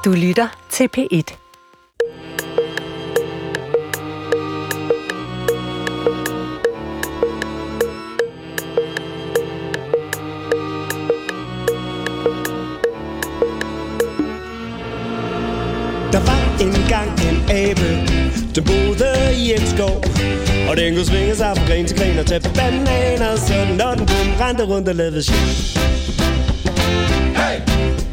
Du lytter til P1. Der var engang en abe, der boede i en skov, og den kunne svinge sig fra gren til gren og tage på bananer, så når den kom rendte rundt og lavede shit. Hey!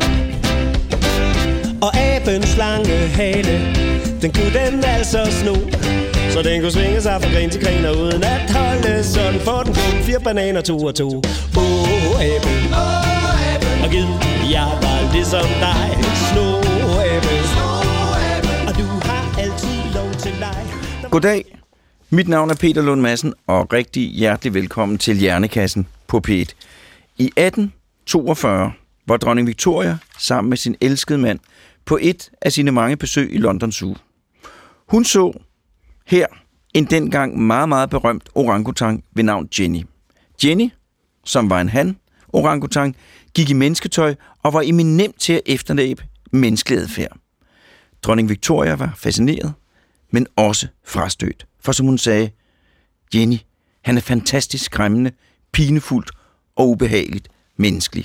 Og abens lange hale, den kunne den altså sno, så den kunne svinge sig fra gren til gren og uden at holde sådan, for den kom 4 bananer 2 og 2. Abe, og gid jeg var ligesom dig, abe. Goddag, mit navn er Peter Lund Madsen, og rigtig hjertelig velkommen til Hjernekassen på P1. I 1842 var dronning Victoria sammen med sin elskede mand på et af sine mange besøg i London Zoo. Hun så her en dengang meget, meget berømt orangutang ved navn Jenny. Jenny, som var en han-orangutang, gik i mennesketøj og var eminent til at efterleve menneskelig adfærd. Dronning Victoria var fascineret, men også frastødt. For som hun sagde, Jenny, han er fantastisk skræmmende, pinefuldt og ubehageligt menneskelig.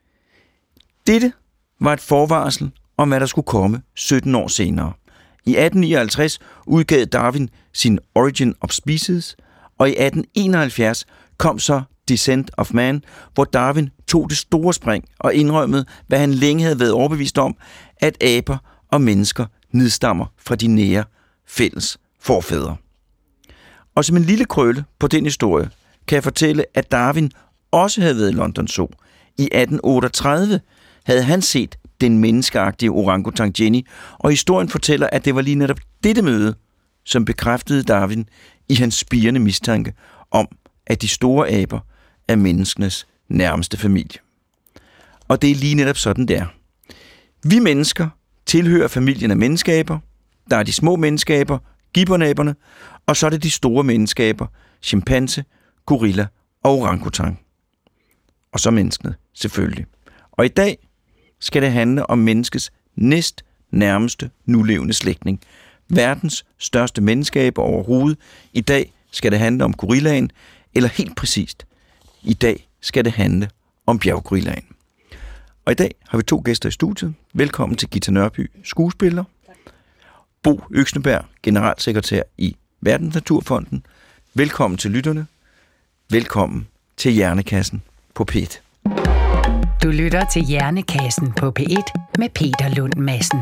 Dette var et forvarsel om, hvad der skulle komme 17 år senere. I 1859 udgav Darwin sin Origin of Species, og i 1871 kom så Descent of Man, hvor Darwin tog det store spring og indrømmede, hvad han længe havde været overbevist om, at aber og mennesker nedstammer fra de nære fælles forfædre. Og som en lille krølle på den historie, kan jeg fortælle, at Darwin også havde været i London Zoo. I 1838 havde han set den menneskeagtige orangutang Jenny, og historien fortæller, at det var lige netop dette møde, som bekræftede Darwin i hans spirende mistanke om, at de store aber er menneskenes nærmeste familie. Og det er lige netop sådan, det er. Vi mennesker tilhører familien af menneskeaber. Der er de små menneskeaber, gibbonaberne, og så er det de store menneskeaber, chimpanse, gorilla og orangutang. Og så menneskene, selvfølgelig. Og i dag skal det handle om menneskets næst nærmeste nulevende slægtning. Verdens største menneskeaber overhovedet. I dag skal det handle om gorillaen, eller helt præcist, i dag skal det handle om bjerggorillaen. Og i dag har vi 2 gæster i studiet. Velkommen til Gita Nørby, skuespiller. Bo Øksneberg, generalsekretær i Verdensnaturfonden. Velkommen til lytterne. Velkommen til Hjernekassen på P1. Du lytter til Hjernekassen på P1 med Peter Lund Madsen.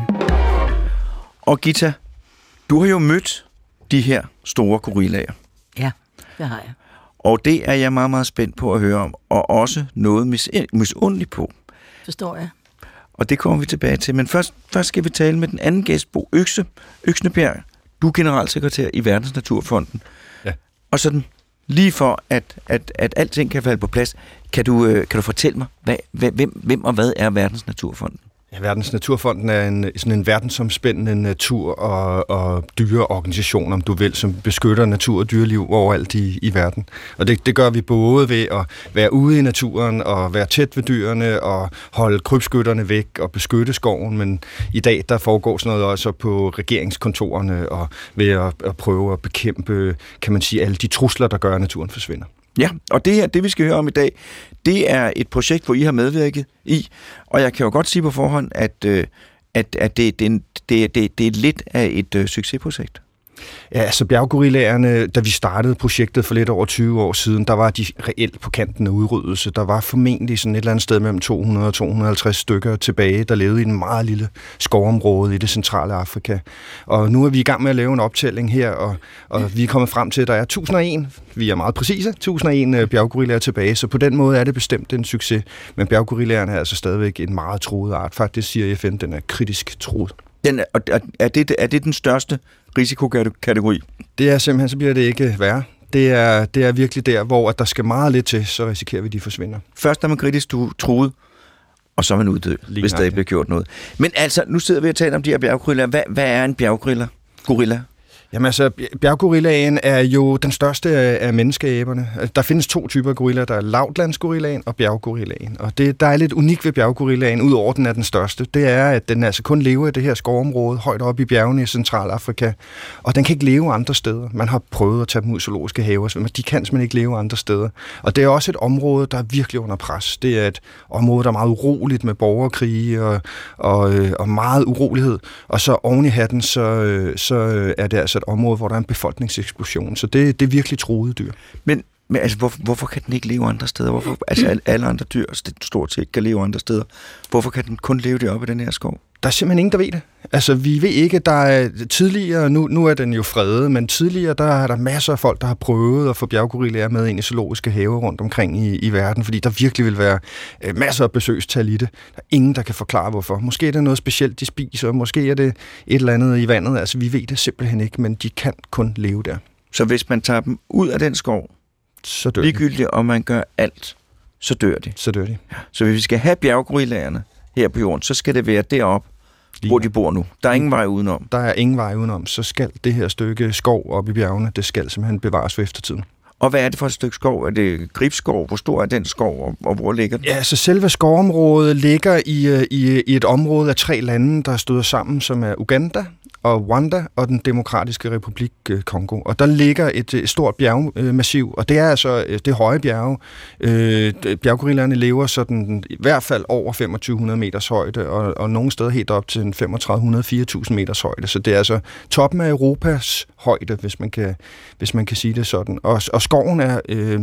Og Gita, du har jo mødt de her store gorillaer. Ja, det har jeg. Og det er jeg meget, meget spændt på at høre om, og også noget misundelig på. Forstår jeg. Og det kommer vi tilbage til. Men først skal vi tale med den anden gæst, Bo Øksneberg. Du er generalsekretær i Verdensnaturfonden. Ja. Og sådan, lige for at alting kan falde på plads, kan du fortælle mig, hvem og hvad er Verdensnaturfonden? Ja, Verdensnaturfonden er sådan en verdensomspændende natur- og dyreorganisation, om du vil, som beskytter natur og dyreliv overalt i verden. Og det gør vi både ved at være ude i naturen og være tæt ved dyrene og holde krybskytterne væk og beskytte skoven, men i dag der foregår sådan noget også på regeringskontorerne og ved at prøve at bekæmpe, kan man sige, alle de trusler, der gør, at naturen forsvinder. Ja, og det vi skal høre om i dag, det er et projekt, hvor I har medvirket i, og jeg kan jo godt sige på forhånd, at det er lidt af et succesprojekt. Ja, altså bjerggorillaerne, da vi startede projektet for lidt over 20 år siden, der var de reelt på kanten af udryddelse. Der var formentlig sådan et eller andet sted mellem 200 og 250 stykker tilbage, der levede i en meget lille skovområde i det centrale Afrika. Og nu er vi i gang med at lave en optælling her, og vi er kommet frem til, at der er 1001, vi er meget præcise, 1001 bjerggorillaer tilbage, så på den måde er det bestemt en succes. Men bjerggorillaerne er altså stadigvæk en meget truet art. Faktisk siger FN, den er kritisk truet. Er det den største risikokategori? Det er simpelthen, så bliver det ikke værre. Det er virkelig der, hvor at der skal meget lidt til, så risikerer vi, at de forsvinder. Først er man kritisk truet, og så er man uddød, hvis der ikke bliver gjort noget. Men altså, nu sidder vi og taler om de her bjerggorillaer. Hvad er en bjerggorilla? Jamen altså, bjerggorillaen er jo den største af menneskeaberne. Der findes 2 typer gorilla. Der er lavtlandsgorillaen og bjerggorillaen. Og det, der er lidt unikt ved bjerggorillaen, udover den er den største, det er, at den altså kun lever i det her skovområde, højt oppe i bjergene i Centralafrika. Og den kan ikke leve andre steder. Man har prøvet at tage dem ud i zoologiske haver, men de kan simpelthen ikke leve andre steder. Og det er også et område, der er virkelig under pres. Det er et område, der er meget uroligt med borgerkrige og meget urolighed. Og så oven i hatten, så er det altså et område, hvor der er en befolkningseksplosion. Så det er virkelig truede dyr. Men altså, hvorfor kan den ikke leve andre steder? Hvorfor, altså, alle andre dyr stort set kan leve andre steder. Hvorfor kan den kun leve deroppe i den her skov? Der er simpelthen ingen, der ved det. Altså, vi ved ikke, der er tidligere, nu er den jo fredet, men tidligere, der er der masser af folk, der har prøvet at få bjerggorillaer med ind i zoologiske haver rundt omkring i verden, fordi der virkelig vil være masser af besøgstal i det. Der er ingen, der kan forklare, hvorfor. Måske er det noget specielt, de spiser, måske er det et eller andet i vandet. Altså, vi ved det simpelthen ikke, men de kan kun leve der. Så hvis man tager dem ud af den skov, så dør ligegyldigt, om man gør alt, så dør de. Så dør de. Så hvis vi skal have bjerggorillaerne her på jorden, så skal det være deroppe, hvor de bor nu. Der er ingen vej udenom. Der er ingen vej udenom. Så skal det her stykke skov oppe i bjergene, det skal simpelthen bevares for eftertiden. Og hvad er det for et stykke skov? Er det Gribskov? Hvor stor er den skov, og hvor ligger den? Ja, så selve skovområdet ligger i et område af 3 lande, der støder sammen, som er Uganda og Rwanda og den demokratiske republik Kongo. Og der ligger et stort bjergmassiv, og det er altså det høje bjerge. Bjerggorillaerne lever sådan i hvert fald over 2500 meters højde, og nogle steder helt op til 3500-4000 meters højde. Så det er altså toppen af Europas højde, hvis man kan sige det sådan. Og skoven er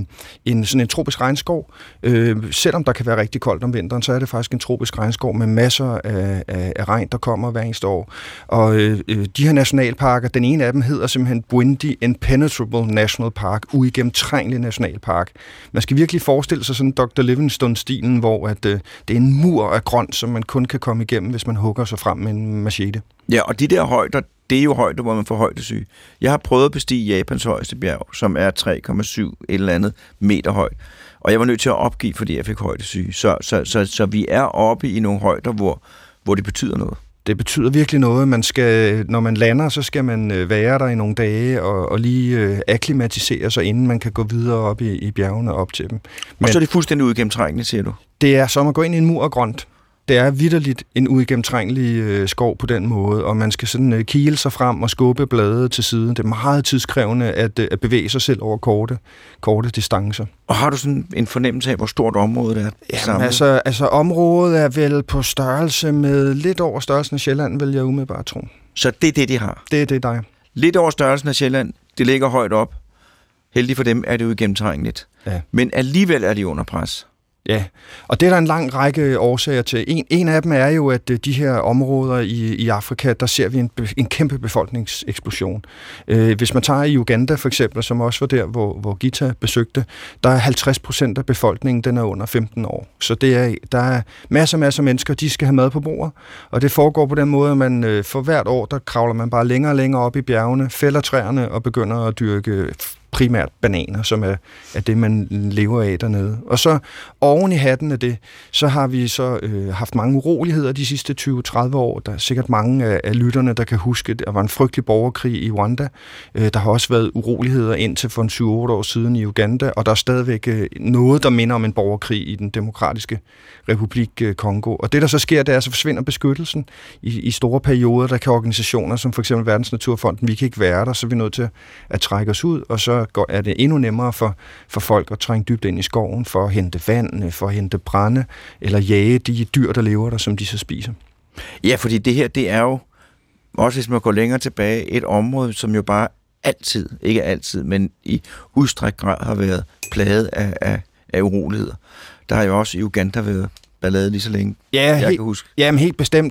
sådan en tropisk regnskov. Selvom der kan være rigtig koldt om vinteren, så er det faktisk en tropisk regnskov med masser af regn, der kommer hver eneste år. Og de her nationalparker, den ene af dem hedder simpelthen Bwindi Impenetrable National Park, uigennemtrængelig nationalpark. Man skal virkelig forestille sig sådan Dr. Livingstone-stilen, hvor at, det er en mur af grønt, som man kun kan komme igennem, hvis man hugger sig frem med en machete. Ja, og de der højder, det er jo højder, hvor man får højdesyge. Jeg har prøvet at bestige Japans højeste bjerg, som er 3,7 et eller andet meter højt. Og jeg var nødt til at opgive, fordi jeg fik højdesyge. Så vi er oppe i nogle højder, hvor det betyder noget. Det betyder virkelig noget. Når man lander, så skal man være der i nogle dage og lige akklimatisere sig, inden man kan gå videre op i bjergene op til dem. Men og så er det fuldstændig uigennemtrængende, siger du? Det er som at gå ind i en mur af grønt. Det er vitterligt en uigennemtrængelig skov på den måde, og man skal sådan kile sig frem og skubbe blade til siden. Det er meget tidskrævende at bevæge sig selv over korte distancer. Og har du sådan en fornemmelse af, hvor stort området er? Jamen, altså området er vel på størrelse med lidt over størrelsen af Sjælland, vil jeg umiddelbart tro. Så det er det, de har? Det er det, der er. Lidt over størrelsen af Sjælland, det ligger højt op. Heldig for dem er det uigennemtrængeligt. Ja. Men alligevel er de under pres. Ja, og det er der en lang række årsager til. En af dem er jo, at de her områder i Afrika, der ser vi en kæmpe befolkningseksplosion. Hvis man tager i Uganda for eksempel, som også var der, hvor Gita besøgte, der er 50% af befolkningen, den er under 15 år. Så der er masser af mennesker, de skal have mad på bordet, og det foregår på den måde, at man for hvert år, der kravler man bare længere og længere op i bjergene, fælder træerne og begynder at dyrke primært bananer, som er det, man lever af dernede. Og så oven i hatten af det, så har vi så haft mange uroligheder de sidste 20-30 år. Der er sikkert mange af lytterne, der kan huske, at der var en frygtelig borgerkrig i Rwanda. Der har også været uroligheder indtil for 7-8 år siden i Uganda, og der er stadigvæk noget, der minder om en borgerkrig i den demokratiske republik Kongo. Og det, der så sker, det er, så forsvinder beskyttelsen i store perioder. Der kan organisationer som for eksempel Verdensnaturfonden, vi kan ikke være der, så er vi nødt til at trække os ud, og så er det endnu nemmere for folk at trænge dybt ind i skoven for at hente vand, for at hente brænde, eller jage de dyr, der lever der, som de så spiser. Ja, fordi det her, det er jo, også hvis man går længere tilbage, et område, som jo bare altid, ikke altid, men i udstrækt grad har været plaget af uroligheder. Der har jo også i Uganda været ballade lige så længe, jeg kan huske. Jamen helt bestemt,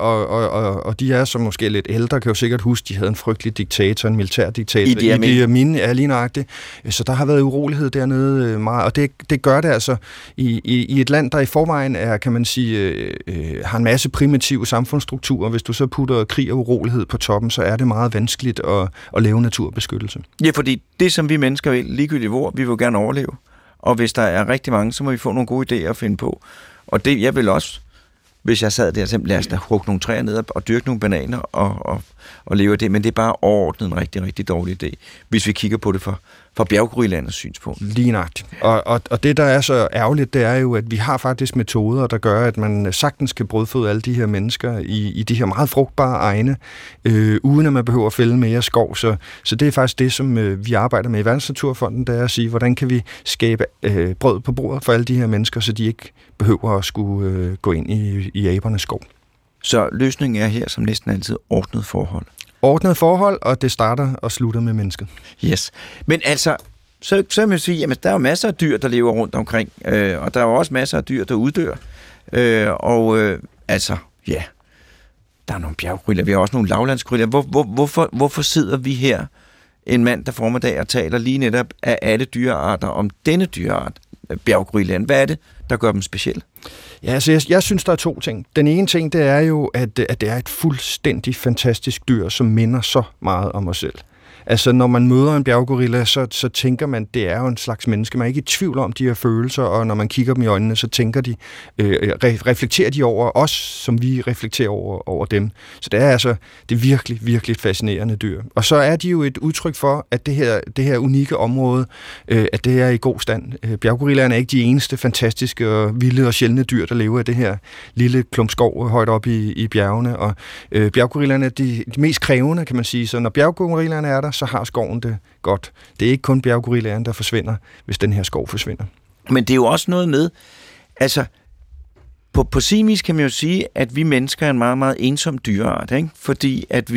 og de er som måske lidt ældre, kan jo sikkert huske, de havde en frygtelig diktator, en militærdiktator. Idi Amin er lige nøjagtigt. Så der har været urolighed dernede meget, og det gør det altså i et land, der i forvejen er, kan man sige, har en masse primitive samfundsstrukturer. Hvis du så putter krig og urolighed på toppen, så er det meget vanskeligt at lave naturbeskyttelse. Ja, fordi det, som vi mennesker vil, ligegyldigt hvor, vi vil gerne overleve. Og hvis der er rigtig mange, så må vi få nogle gode idéer at finde på. Og det, jeg vil også hvis jeg sad der og simpelthen, lad os da hugge nogle træer ned og dyrke nogle bananer og leve af det, men det er bare overordnet en rigtig, rigtig dårlig idé, hvis vi kigger på det fra bjerggorillaernes synspunkt. Lige nøjagtigt. Og det, der er så ærgerligt, det er jo, at vi har faktisk metoder, der gør, at man sagtens kan brødføde alle de her mennesker i de her meget frugtbare egne, uden at man behøver at fælde mere skov. Så det er faktisk det, som vi arbejder med i Verdensnaturfonden, det er at sige, hvordan kan vi skabe brød på bordet for alle de her mennesker, så de ikke behøver at skulle gå ind i abernes skov. Så løsningen er her som næsten altid ordnet forhold. Ordnet forhold, og det starter og slutter med mennesket. Yes. Men altså, så kan man sige, jamen der er jo masser af dyr, der lever rundt omkring, og der er jo også masser af dyr, der uddør. Altså, ja, der er nogle bjerggorillaer, vi har også nogle lavlandsgorillaer. Hvorfor sidder vi her en mandag formiddag og taler lige netop af alle dyrearter om denne dyreart, bjerggorillaen? Hvad er det, der gør dem specielle? Ja, altså jeg synes, der er to ting. Den ene ting, det er jo, at det er et fuldstændig fantastisk dyr, som minder så meget om os selv. Altså, når man møder en bjerggorilla, så tænker man, det er jo en slags menneske. Man er ikke i tvivl om de her følelser, og når man kigger dem i øjnene, så tænker de, reflekterer de over os, som vi reflekterer over dem. Så det er altså det virkelig, virkelig fascinerende dyr. Og så er de jo et udtryk for, at det her unikke område, at det er i god stand. Bjerggorillaerne er ikke de eneste fantastiske og vilde og sjældne dyr, der lever i det her lille klump skov højt op i bjergene. Og bjerggorillaerne er de mest krævende, kan man sige. Så når bjerggorillaerne er der, så har skoven det godt. Det er ikke kun bjerggorillaen, der forsvinder, hvis den her skov forsvinder. Men det er jo også noget med, altså, på sin vis kan man jo sige, at vi mennesker er en meget, meget ensom dyreart, ikke? Fordi at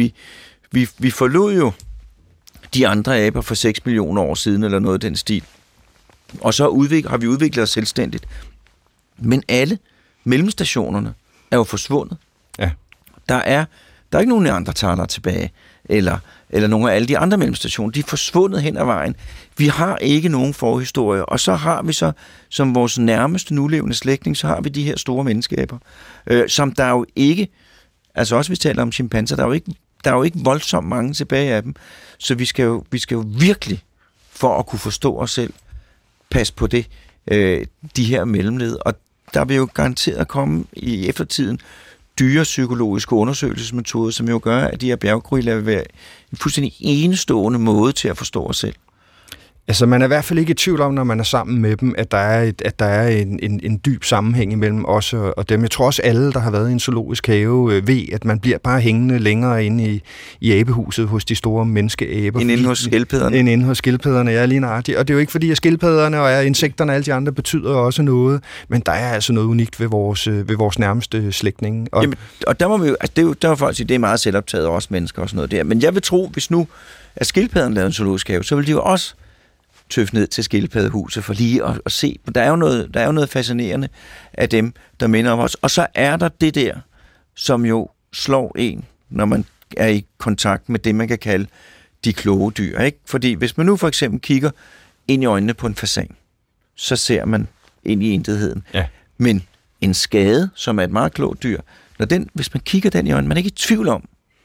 vi forlod jo de andre aber for 6 millioner år siden, eller noget af den stil. Og så har vi udviklet os selvstændigt. Men alle mellemstationerne er jo forsvundet. Ja. Der er ikke nogen neandertalere tilbage, eller nogle af alle de andre mellemstationer. De er forsvundet hen ad vejen. Vi har ikke nogen forhistorie, og så har vi så, som vores nærmeste nulevende slægtning, så har vi de her store menneskeaber, som der jo ikke, altså også hvis vi taler om chimpanser, der er jo ikke voldsomt mange tilbage af dem, så vi skal jo virkelig, for at kunne forstå os selv, passe på det, de her mellemled, og der vil jo garanteret komme i eftertiden dyrepsykologiske undersøgelsesmetoder, som jo gør, at de her bjerggorillaer vil være en fuldstændig enestående måde til at forstå os selv. Altså, man er i hvert fald ikke i tvivl om, når man er sammen med dem, at der er en dyb sammenhæng imellem os og dem. Jeg tror også, alle, der har været i en zoologisk have, ved, at man bliver bare hængende længere inde i abehuset hos de store menneskeaber. Inde hos skildpadderne. Inde hos skildpadderne, ja, lige nøjagtigt. Og det er jo ikke fordi, at skildpadderne og insekterne og alle de andre betyder også noget, men der er altså noget unikt ved vores nærmeste slægtninge. Og der må vi jo, altså der var folk sige, det er meget selvoptaget også mennesker og sådan noget der. Men jeg vil tro, hvis nu at skildpadderne lavede en zoologisk have, så vil de jo også tøffe ned til skildpaddehuset for lige at se. Der er jo noget fascinerende af dem, der minder om os. Og så er der det der, som jo slår en, når man er i kontakt med det, man kan kalde de kloge dyr. Ikke? Fordi hvis man nu for eksempel kigger ind i øjnene på en fasan, så ser man ind i intetheden. Ja. Men en skade, som er et meget klogt dyr, hvis man kigger den i øjnene, man er ikke i tvivl om,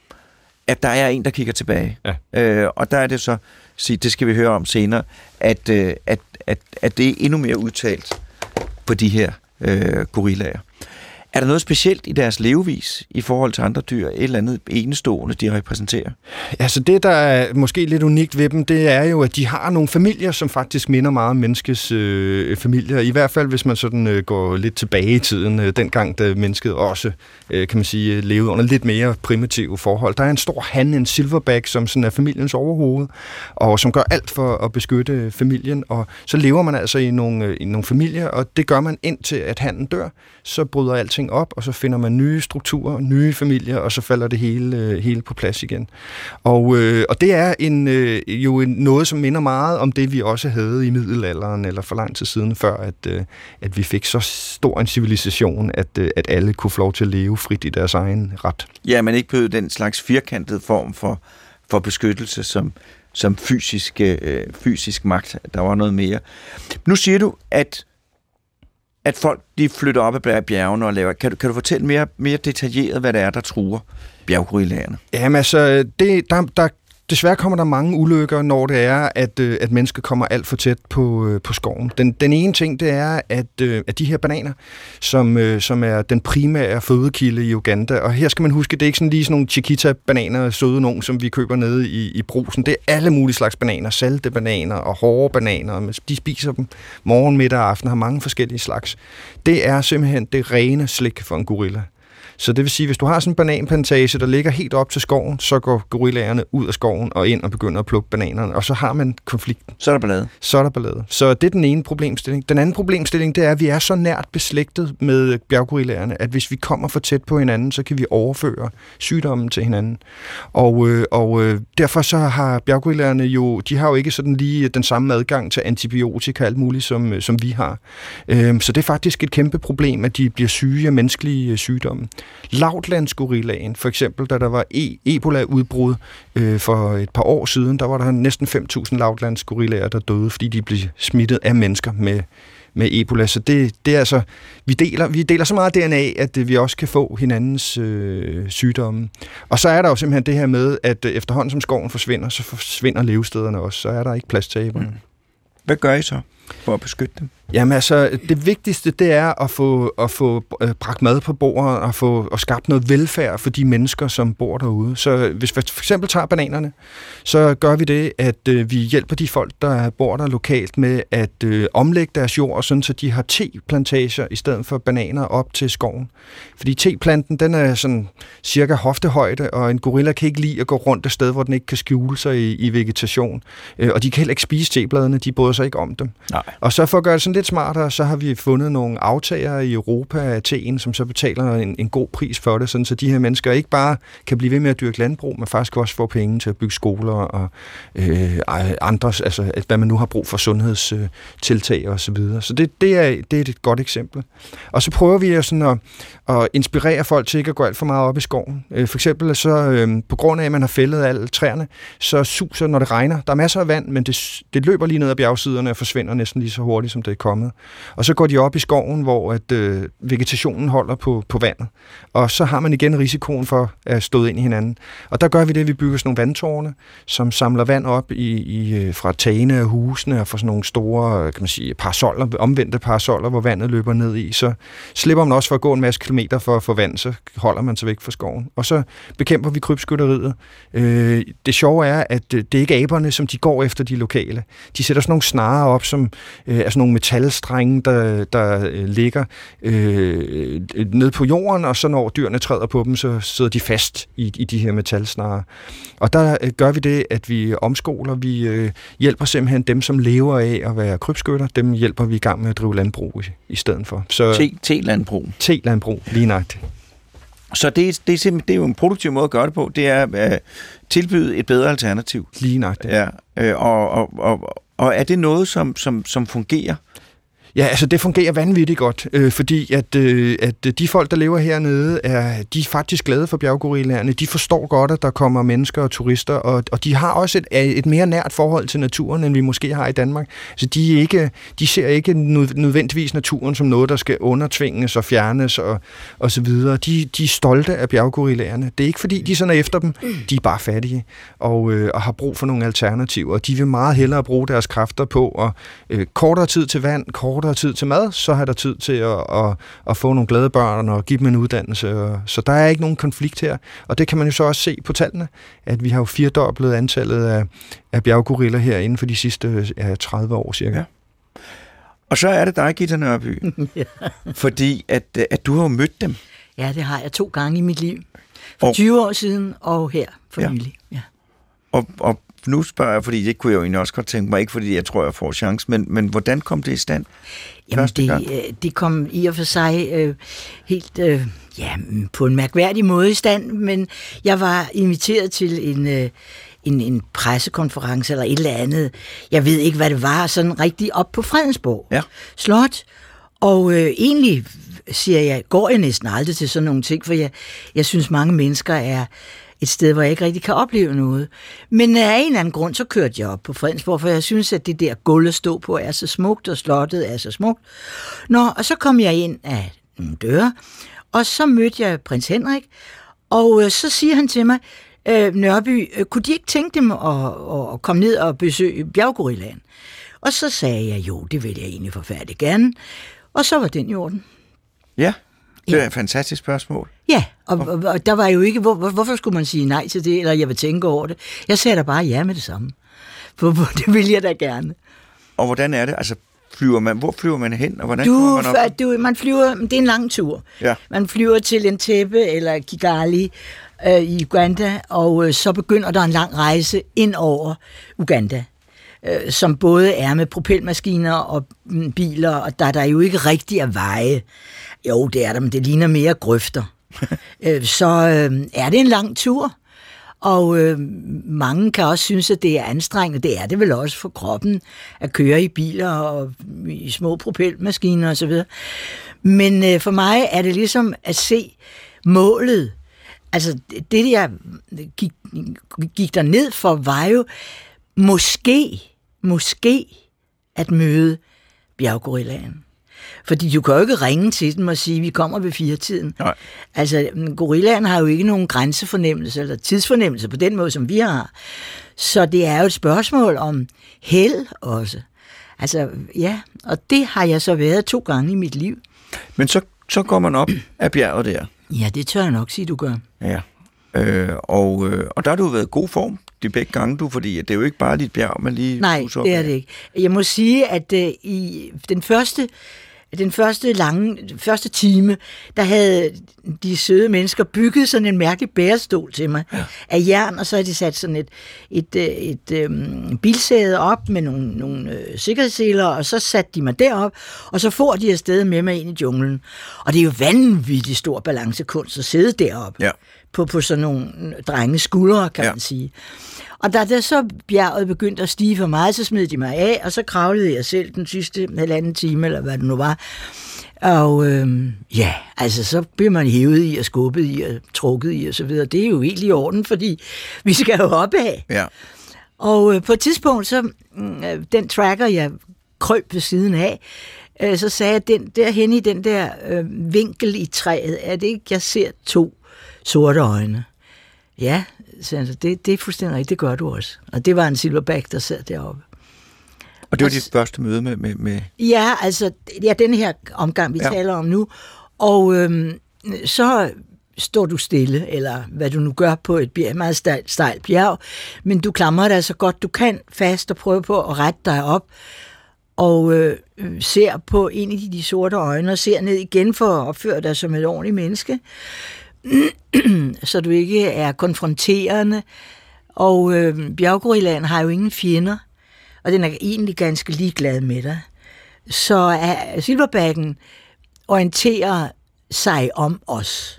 at der er en, der kigger tilbage. Ja. Og der er det så, det skal vi høre om senere, at det er endnu mere udtalt på de her gorillaer. Er der noget specielt i deres levevis i forhold til andre dyr, et eller andet enestående, de repræsenterer? Altså det, der er måske lidt unikt ved dem, det er jo, at de har nogle familier, som faktisk minder meget om menneskets familier. I hvert fald, hvis man sådan går lidt tilbage i tiden, dengang da mennesket også, kan man sige, levede under lidt mere primitive forhold. Der er en stor han, en silverback, som sådan er familiens overhoved, og som gør alt for at beskytte familien. Og så lever man altså i nogle familier, og det gør man indtil, at hannen dør. Så bryder alting op, og så finder man nye strukturer, nye familier, og så falder det hele på plads igen. Og det er noget, som minder meget om det, vi også havde i middelalderen, eller for lang tid siden, før at vi fik så stor en civilisation, at alle kunne få lov til at leve frit i deres egen ret. Ja, man ikke behøvede den slags firkantede form for beskyttelse, som fysisk magt. Der var noget mere. Nu siger du, at folk de flytter op ad bjergene og laver. Kan du fortælle mere detaljeret, hvad det er, der truer bjerggorillaerne? Jamen altså, desværre kommer der mange ulykker, når det er, at mennesker kommer alt for tæt på skoven. Den ene ting, det er, at de her bananer, som er den primære fødekilde i Uganda, og her skal man huske, det er ikke sådan lige sådan nogle Chiquita-bananer, søde nogen, som vi køber nede i brusen. Det er alle mulige slags bananer, salte bananer og hårde bananer. De spiser dem morgen, middag og aften, har mange forskellige slags. Det er simpelthen det rene slik for en gorilla. Så det vil sige, hvis du har sådan en bananplantage, der ligger helt op til skoven, så går gorillaerne ud af skoven og ind og begynder at plukke bananerne, og så har man konflikten. Så er der ballade. Så det er den ene problemstilling. Den anden problemstilling, det er, at vi er så nært beslægtet med bjerggorillaerne, at hvis vi kommer for tæt på hinanden, så kan vi overføre sygdommen til hinanden. Og derfor så har bjerggorillaerne jo, de har jo ikke sådan lige den samme adgang til antibiotika og alt muligt, som vi har. Så det er faktisk et kæmpe problem, at de bliver syge af menneskelige sygdomme. Lavtlandsgorillaen, for eksempel, da der var Ebola-udbrud for et par år siden, der var der næsten 5.000 lavtlandsgorillaer, der døde, fordi de blev smittet af mennesker med Ebola. Så det er altså, vi deler så meget DNA, at vi også kan få hinandens sygdomme. Og så er der jo simpelthen det her med, at efterhånden som skoven forsvinder, så forsvinder levestederne også, så er der ikke plads til æberne. Hvad gør I så for at beskytte dem? Jamen altså, det vigtigste, det er at få bragt mad på bordet og få skabt noget velfærd for de mennesker, som bor derude. Så hvis vi for eksempel tager bananerne, så gør vi det, at vi hjælper de folk, der bor der lokalt med at omlægge deres jord, sådan så de har teplantager i stedet for bananer op til skoven. Fordi teplanten, den er sådan cirka hoftehøjde, og en gorilla kan ikke lide at gå rundt et sted, hvor den ikke kan skjule sig i vegetation. Og de kan heller ikke spise tebladene, de bryder sig ikke om dem. Nej. Og så for at gøre det sådan lidt smartere, så har vi fundet nogle aftagere i Europa af teen, som så betaler en god pris for det, sådan så de her mennesker ikke bare kan blive ved med at dyrke landbrug, men faktisk også få penge til at bygge skoler og andres, altså hvad man nu har brug for, sundhedstiltag og så videre. Så det er et godt eksempel. Og så prøver vi sådan at inspirere folk til ikke at gå alt for meget op i skoven. For eksempel så på grund af, at man har fældet alle træerne, så suser, når det regner. Der er masser af vand, men det løber lige ned ad bjergsiderne og forsvinder næsten lige så hurtigt, som det er kommet. Og så går de op i skoven, hvor vegetationen holder på vandet. Og så har man igen risikoen for at støde ind i hinanden. Og der gør vi det, at vi bygger sådan nogle vandtårne, som samler vand op fra tagene af husene og fra sådan nogle store, kan man sige, parasoller, omvendte parasoller, hvor vandet løber ned i. Så slipper man også for at gå en masse kilometer for at få vand, så holder man sig væk fra skoven. Og så bekæmper vi krybskytteriet. Det sjove er, at det er ikke aberne, som de går efter de lokale. De sætter sådan nogle snarer op, som er sådan nogle metalstrenge, der ligger ned på jorden, og så når dyrene træder på dem, så sidder de fast i de her metalsnarer. Og der gør vi det, at vi omskoler, vi hjælper simpelthen dem, som lever af at være krybskytter, dem hjælper vi i gang med at drive landbrug i stedet for. Så T-landbrug. T-landbrug, lige nøjagtigt. Så det er jo en produktiv måde at gøre det på, det er at tilbyde et bedre alternativ. Lige nøjagtigt. Ja, og er det noget, som fungerer? Ja, altså det fungerer vanvittigt godt, fordi at de folk, der lever hernede, de er faktisk glade for bjerggorillaerne. De forstår godt, at der kommer mennesker og turister, og de har også et mere nært forhold til naturen, end vi måske har i Danmark. Så de ser ikke nødvendigvis naturen som noget, der skal undertvinges og fjernes og så videre. De er stolte af bjerggorillaerne. Det er ikke fordi, de sådan er efter dem. De er bare fattige og har brug for nogle alternativer. De vil meget hellere bruge deres kræfter på kortere tid til vand, kortere tid til mad, så har der tid til at få nogle glade børn og give dem en uddannelse. Så der er ikke nogen konflikt her. Og det kan man jo så også se på tallene, at vi har jo 4-doblet antallet af bjerggoriller her inden for de sidste 30 år cirka. Ja. Og så er det dig, Gitta Nørby. Ja. Fordi at du har mødt dem. Ja, det har jeg 2 gange i mit liv. For 20 år siden og her for nylig. Ja. Og nu spørger jeg, fordi det kunne jeg jo egentlig også godt tænke mig, ikke fordi jeg tror, jeg får chance, men hvordan kom det i stand? Jamen det kom i og for sig helt på en mærkværdig måde i stand, men jeg var inviteret til en pressekonference eller et eller andet. Jeg ved ikke, hvad det var, sådan rigtig op på Fredensborg Slot. Og egentlig siger jeg, går jeg næsten aldrig til sådan nogle ting, for jeg synes, mange mennesker er et sted, hvor jeg ikke rigtig kan opleve noget. Men af en eller anden grund, så kørte jeg op på Fredensborg, for jeg synes, at det der gulv at stå på er så smukt, og slottet er så smukt. Og så kom jeg ind af nogle døre, og så mødte jeg prins Henrik, og så siger han til mig, Nørby, kunne de ikke tænke dem at komme ned og besøge bjerggorillaen? Og så sagde jeg, jo, det vil jeg egentlig forfærdeligt gerne. Og så var den i orden. Ja, det er et fantastisk spørgsmål. Ja, og der var jo ikke, hvorfor skulle man sige nej til det, eller jeg vil tænke over det. Jeg sagde da bare ja med det samme. For det vil jeg da gerne. Og hvordan er det? Altså, hvor flyver man hen, og hvordan kommer man op? Man flyver, det er en lang tur. Ja. Man flyver til Entebbe eller Kigali i Uganda, og så begynder der en lang rejse ind over Uganda, som både er med propelmaskiner og biler, og der jo ikke rigtig er veje. Jo, det er der, men det ligner mere grøfter. Så er det en lang tur, og mange kan også synes, at det er anstrengende. Det er det vel også for kroppen at køre i biler og i små propelmaskiner osv. Men for mig er det ligesom at se målet. Altså det, jeg gik der ned for, var jo måske at møde bjerggorillaen. Fordi du kan jo ikke ringe til dem og sige, vi kommer ved 4-tiden. Nej. Altså, gorillaen har jo ikke nogen grænsefornemmelse eller tidsfornemmelse på den måde, som vi har. Så det er jo et spørgsmål om held også. Altså, ja, og det har jeg så været 2 gange i mit liv. Men så går man op af bjerget der. Ja, det tør jeg nok sige, du gør. Ja, og der har du været i god form de begge gange, fordi det er jo ikke bare dit bjerg, man lige... Nej, det er det ikke. Jeg må sige, at i den første time, der havde de søde mennesker bygget sådan en mærkelig bærestol til mig af jern, og så havde de sat sådan et bilsæde op med nogle sikkerhedsseler, og så satte de mig derop, og så får de afsted med mig ind i junglen. Og det er jo vanvittigt stor balancekunst at sidde deroppe på sådan nogle drenges skuldre, kan man sige. Og da så bjerget begyndte at stige for meget, så smed de mig af, og så kravlede jeg selv den sidste 1,5 time, eller hvad det nu var. Og altså så blev man hævet i og skubbet i og trukket i og så videre. Det er jo helt i orden, fordi vi skal jo opad. Ja. Og på et tidspunkt, så den tracker, jeg krøb ved siden af, så sagde jeg, derhen i den der vinkel i træet, er det ikke, jeg ser 2 sorte øjne. Ja, så det er fuldstændig rigtigt, det gør du også. Og det var en silverback, der sad deroppe. Og det var dit første møde med... Ja, altså, den her omgang, vi taler om nu. Og så står du stille, eller hvad du nu gør på et meget stejlt bjerg, men du klamrer dig så godt du kan fast og prøver på at rette dig op, og ser på en af de sorte øjne, og ser ned igen for at opføre dig som et ordentligt menneske, så du ikke er konfronterende. Og bjerggorillaen har jo ingen fjender, og den er egentlig ganske ligeglad med dig. Så silverbacken orienterer sig om os.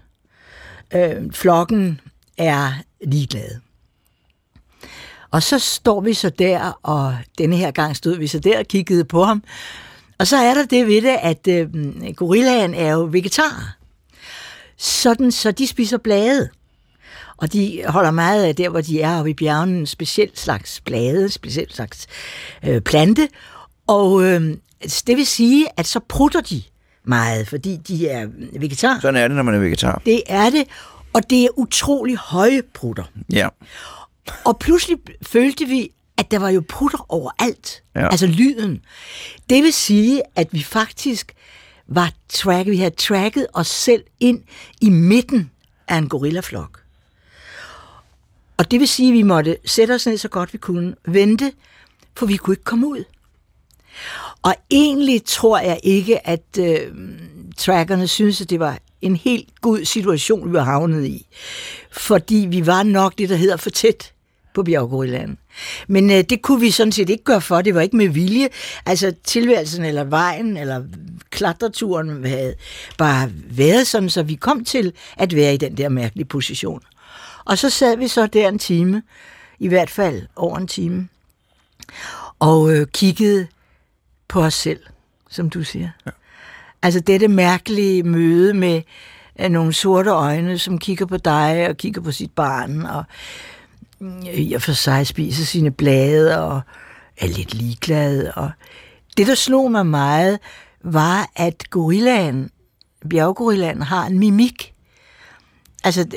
Flokken er ligeglad. Og så står vi så der, og denne her gang stod vi så der og kiggede på ham. Og så er der det ved det, at gorillaen er jo vegetar. Sådan, så de spiser blade. Og de holder meget af der, hvor de er oppe i bjergene, en speciel slags blade, en speciel slags plante. Og det vil sige, at så prutter de meget, fordi de er vegetar. Sådan er det, når man er vegetar. Det er det, og det er utrolig høje prutter. Ja. Og pludselig følte vi, at der var jo prutter overalt. Ja. Altså lyden. Det vil sige, at vi faktisk vi havde tracket os selv ind i midten af en gorillaflok. Og det vil sige, at vi måtte sætte os ned så godt vi kunne, vente, for vi kunne ikke komme ud. Og egentlig tror jeg ikke, at trackerne synes, at det var en helt god situation, vi var havnet i. Fordi vi var nok det, der hedder for tæt på bjerggorillaen. Men det kunne vi sådan set ikke gøre for. Det var ikke med vilje. Altså tilværelsen eller vejen eller klatreturen havde bare været sådan, så vi kom til at være i den der mærkelige position. Og så sad vi så der en time, i hvert fald over en time, og kiggede på os selv, som du siger. Ja. Altså dette mærkelige møde med nogle sorte øjne, som kigger på dig og kigger på sit barn, og i og for sig spiser sine blade og er lidt ligeglad. Og det, der slog mig meget, var, at bjerggorillaen har en mimik. Altså,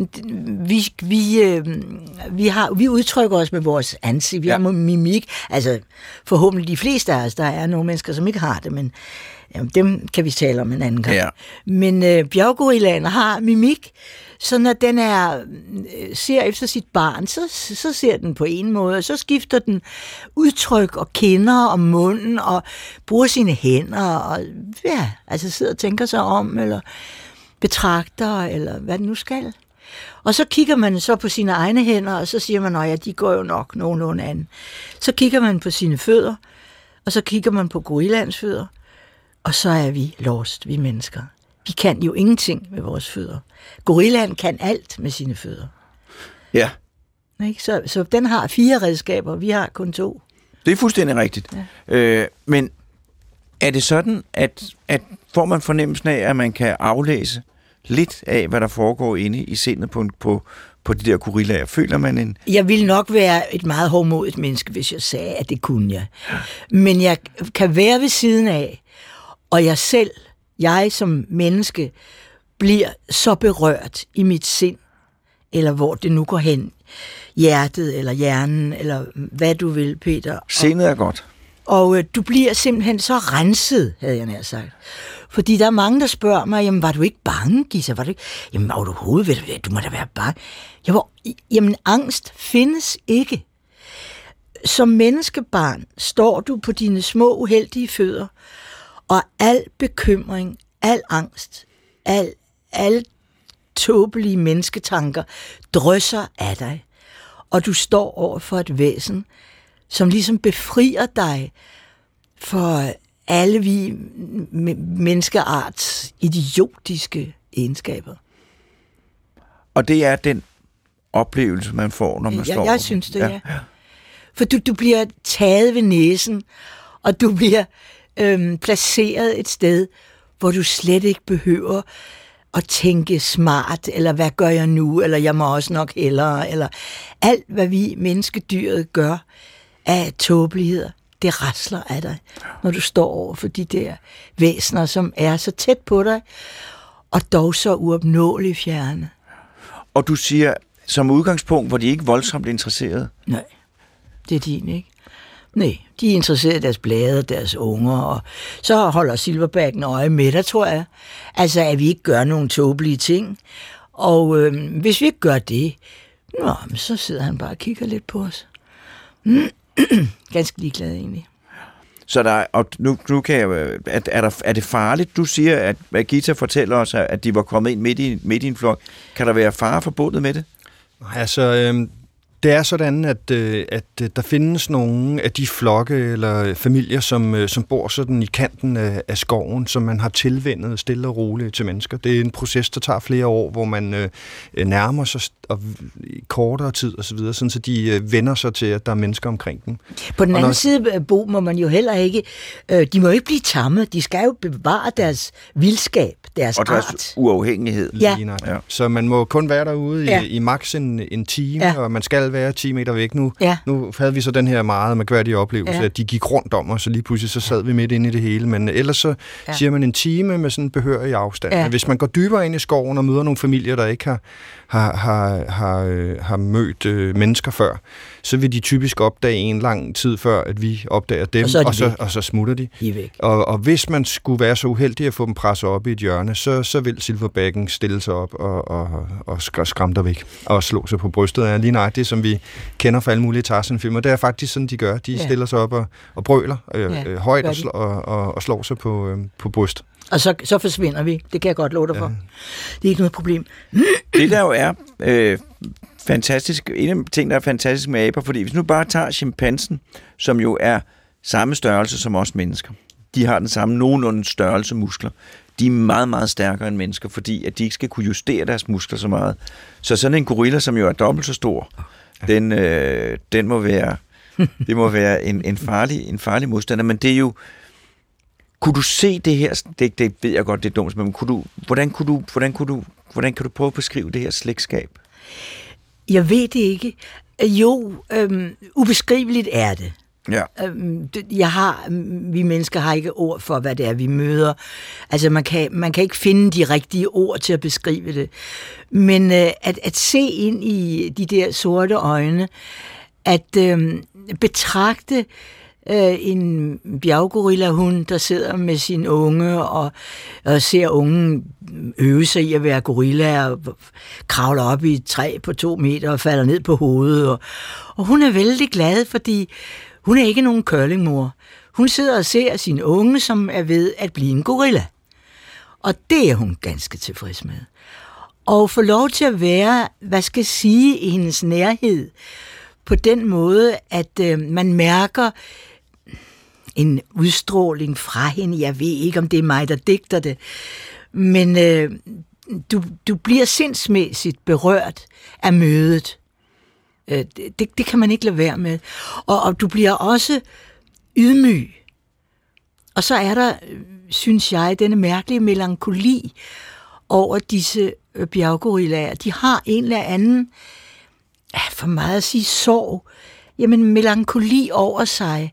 vi udtrykker os med vores ansigt, vi har mimik. Altså, forhåbentlig de fleste af os, der er nogle mennesker, som ikke har det, men dem kan vi tale om en anden gang. Ja. Men bjerggorillaen har mimik, så når den ser efter sit barn, så ser den på en måde, og så skifter den udtryk og kinder og munden, og bruger sine hænder, og altså sidder og tænker sig om, eller betragter, eller hvad det nu skal. Og så kigger man så på sine egne hænder, og så siger man, ja, de går jo nok nogenlunde an. Så kigger man på sine fødder, og så kigger man på gorillaens fødder, og så er vi lost, vi mennesker. Vi kan jo ingenting med vores fødder. Gorillaen kan alt med sine fødder. Ja. Ikke? Så den har 4 redskaber, vi har kun 2. Det er fuldstændig rigtigt. Ja. Men er det sådan, at får man fornemmelsen af, at man kan aflæse lidt af, hvad der foregår inde i sindet på de der gorillaer? Føler man en... Jeg ville nok være et meget hårdmodigt menneske, hvis jeg sagde, at det kunne jeg. Men jeg kan være ved siden af, og jeg som menneske, bliver så berørt i mit sind, eller hvor det nu går hen, hjertet eller hjernen, eller hvad du vil, Peter. Sindet er godt. Og du bliver simpelthen så renset, havde jeg nær sagt. Fordi der er mange, der spørger mig, jamen var du ikke bange, Gita? Var du ikke? Jamen overhovedet, du må da være bange. Jamen angst findes ikke. Som menneskebarn står du på dine små uheldige fødder, og al bekymring, al angst, al tåbelige mennesketanker drysser af dig. Og du står over for et væsen, som ligesom befrier dig for alle vi menneskearts idiotiske egenskaber. Og det er den oplevelse, man får, når man står... Jeg synes det, ja. For du bliver taget ved næsen, og du bliver placeret et sted, hvor du slet ikke behøver at tænke smart, eller hvad gør jeg nu, eller jeg må også nok hellere, eller alt, hvad vi menneskedyret gør af tåbeligheder, det rasler af dig, når du står over for de der væsener, som er så tæt på dig, og dog så uopnåeligt fjerne. Og du siger, som udgangspunkt, hvor de ikke voldsomt interesserede? Nej, det er din, ikke? Nej, de er interesseret i deres blade, deres unger, og så holder silverbacken øje med dig, tror jeg. Altså, at vi ikke gør nogle tåbelige ting. Og hvis vi ikke gør det, så sidder han bare og kigger lidt på os. Ganske ligeglad egentlig. Så der, og nu kan jeg, er det farligt? Du siger, at Gita fortæller os, at de var kommet ind midt i en flok. Kan der være fare forbundet med det? Altså, det er sådan, at der findes nogle af de flokke eller familier, som bor sådan i kanten af skoven, som man har tilvænnet stille og roligt til mennesker. Det er en proces, der tager flere år, hvor man nærmer sig i kortere tid og så videre, sådan så de vender sig til, at der er mennesker omkring dem. På den anden side, Bo, må man jo heller ikke, de må jo ikke blive tammet. De skal jo bevare deres vildskab, deres art. Og deres uafhængighed. Ja. Så man må kun være derude i maks en time, og man skal være 10 meter væk nu. Ja. Nu havde vi så den her meget mærkværdige oplevelse, at de gik rundt om os, så lige pludselig så sad vi midt inde i det hele. Men ellers så siger man en time med sådan en behørig afstand. Men hvis man går dybere ind i skoven og møder nogle familier, der ikke har mødt mennesker før, så vil de typisk opdage en lang tid før, at vi opdager dem, og så smutter de. Og hvis man skulle være så uheldig at få dem presset op i et hjørne, så vil silverbacken stille sig op og skræmme dig væk og slå sig på brystet. Det er lige nøjagtigt, som vi kender fra alle mulige Tarzan-filmer. Det er faktisk sådan, de gør. De stiller sig op og brøler højt og slår sig på bryst. Og så forsvinder vi. Det kan jeg godt love dig for. Det er ikke noget problem. Det der jo er fantastisk, en af ting, der er fantastisk med aber, fordi hvis nu bare tager chimpansen, som jo er samme størrelse som os mennesker, de har den samme nogenlunde størrelse muskler. De er meget, meget stærkere end mennesker, fordi at de ikke skal kunne justere deres muskler så meget. Så sådan en gorilla, som jo er dobbelt så stor, den må være en farlig modstander, men det er jo. Kunne du se det her? Det ved jeg godt, det er dumt, men hvordan kan du prøve at beskrive det her slægtskab? Jeg ved det ikke. Jo, ubeskriveligt er det. Ja. Vi mennesker har ikke ord for, hvad det er, vi møder. Altså, man kan ikke finde de rigtige ord til at beskrive det. Men at se ind i de der sorte øjne, at betragte en bjerggorilla-hund, der sidder med sin unge og ser ungen øve sig i at være gorilla og kravler op i et træ på 2 meter og falder ned på hovedet. Og hun er vældig glad, fordi hun er ikke nogen curlingmor. Hun sidder og ser sin unge, som er ved at blive en gorilla. Og det er hun ganske tilfreds med. Og få lov til at være, hvad skal jeg sige, i hendes nærhed, på den måde, at man mærker en udstråling fra hende. Jeg ved ikke, om det er mig, der digter det, men du bliver sindsmæssigt berørt af mødet. Det kan man ikke lade være med. Og du bliver også ydmyg. Og så er der, synes jeg, denne mærkelige melankoli over disse bjerggorillaer. De har en eller anden, for meget at sige sorg, jamen melankoli over sig.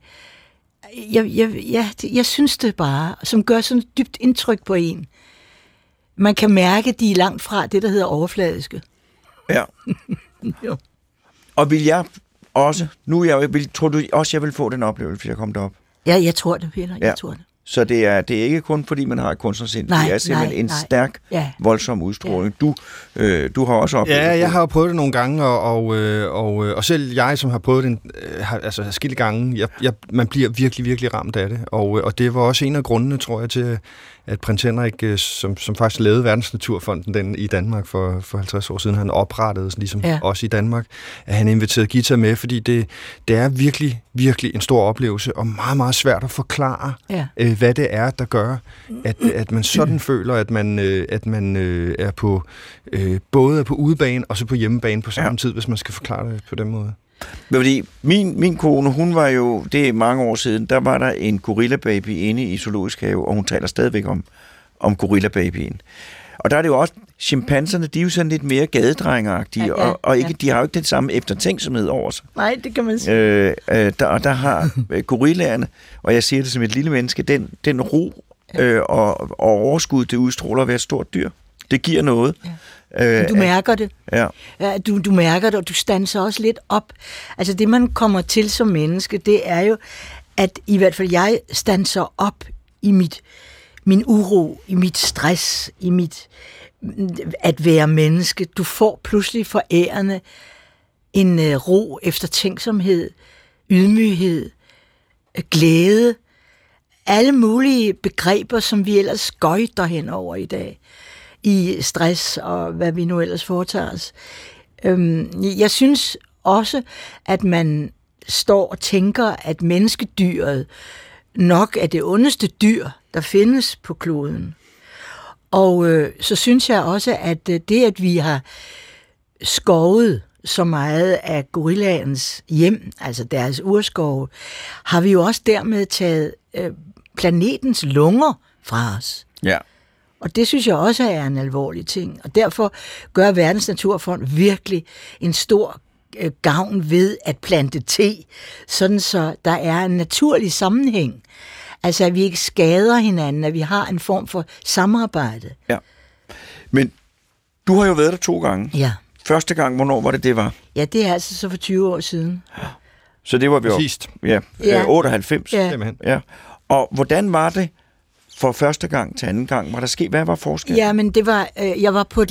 Jeg synes det bare, som gør sådan et dybt indtryk på en. Man kan mærke, at de er langt fra det, der hedder overfladiske. Ja. Jo. Og vil jeg også, tror du også, jeg vil få den oplevelse, hvis jeg kom derop? Ja, jeg tror det, Peter. Jeg tror det. Så det er ikke kun fordi, man har et kunstnersind. Det er simpelthen en stærk, voldsom udstråling. Ja. Du har også oplevet det. Ja, jeg har jo prøvet det nogle gange, og selv jeg, som har prøvet det altså skille gange, man bliver virkelig, virkelig ramt af det. Og det var også en af grundene, tror jeg, til at prins Henrik, som faktisk lavede Verdensnaturfonden i Danmark for 50 år siden, han oprettede ligesom også i Danmark, at han inviterede Gita med, fordi det er virkelig, virkelig en stor oplevelse, og meget, meget svært at forklare, hvad det er, der gør, at man sådan føler, at man er på både på udebane og så på hjemmebane på samme tid, hvis man skal forklare det på den måde. Fordi min kone, hun var jo, det er mange år siden, der var der en gorillababy inde i Zoologisk Have, og hun taler stadigvæk om gorillababyen. Og der er det jo også, chimpanserne, de er jo sådan lidt mere gadedrengeragtige, og ikke, de har jo ikke den samme eftertænksomhed over sig. Nej, det kan man sige. Der har gorillaerne, og jeg siger det som et lille menneske, den ro og overskud, det udstråler at være et stort dyr. Det giver noget. Ja. Du mærker det. Ja. Du mærker det, og du standser også lidt op. Altså det, man kommer til som menneske, det er jo, at i hvert fald jeg standser op i min uro, i mit stress, i mit at være menneske. Du får pludselig forærende en ro, eftertænksomhed, ydmyghed, glæde, alle mulige begreber, som vi ellers skøjter henover i dag, i stress og hvad vi nu ellers foretager os. Jeg synes også, at man står og tænker, at menneskedyret nok er det ondeste dyr, der findes på kloden. Og så synes jeg også, at det, at vi har skovet så meget af gorillaens hjem, altså deres urskove, har vi jo også dermed taget planetens lunger fra os. Ja. Og det synes jeg også er en alvorlig ting. Og derfor gør Verdensnaturfond virkelig en stor gavn ved at plante te, sådan så der er en naturlig sammenhæng. Altså, at vi ikke skader hinanden, at vi har en form for samarbejde. Ja. Men du har jo været der 2 gange. Ja. Første gang, hvornår var det var? Ja, det er altså så for 20 år siden. Så det var vi sidst. Ja, 98. Ja. Og hvordan var det for første gang til anden gang? Hvad var forskellen? Ja, men det var, jeg var på et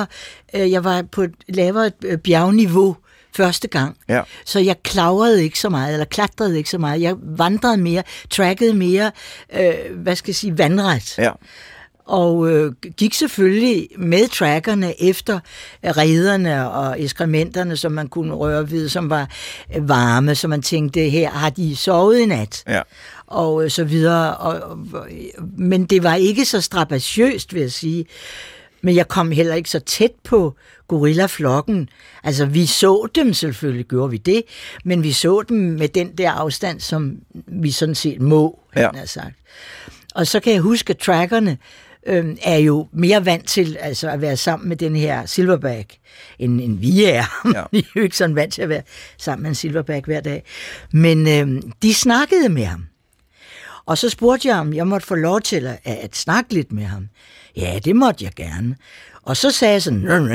lavere bjergniveau første gang. Ja. Så jeg klatrede ikke så meget. Jeg vandrede mere, trackede mere, vandret. Ja. Og gik selvfølgelig med trackerne efter rederne og ekskrementerne, som man kunne røre ved, som var varme, så man tænkte, her har de sovet i nat. Ja. Og så videre. Men det var ikke så strabasiøst, vil jeg sige. Men jeg kom heller ikke så tæt på gorillaflokken. Altså, vi så dem, selvfølgelig gjorde vi det, men vi så dem med den der afstand, som vi sådan set må, han har sagt. Og så kan jeg huske, at trackerne er jo mere vant til altså at være sammen med den her silverback, end vi er. Ja. Vi er jo ikke sådan vant til at være sammen med en silverback hver dag. Men de snakkede med ham. Og så spurgte jeg om jeg måtte få lov til at snakke lidt med ham. Ja, det måtte jeg gerne. Og så sagde jeg sådan,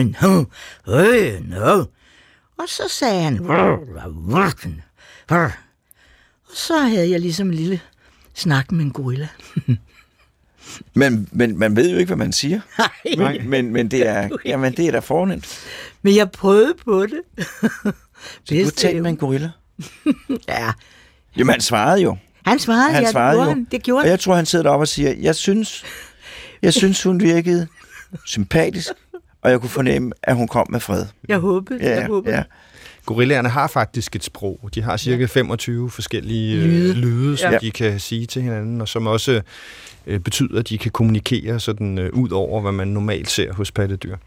no. Og så sagde han, og så havde jeg ligesom en lille snak med en gorilla. Men man ved jo ikke, hvad man siger. Nej. Men det er da fornemt. Men jeg prøvede på det. Så du talte med en gorilla? Ja. Jamen, han svarede jo. Han svarede, det gjorde han. Og jeg tror, han sidder deroppe og siger, jeg synes, hun virkede sympatisk, og jeg kunne fornemme, at hun kom med fred. Jeg håbede. Ja. Gorillaerne har faktisk et sprog. De har cirka 25 forskellige lyde, som de kan sige til hinanden, og som også betyder, at de kan kommunikere sådan ud over, hvad man normalt ser hos pattedyr.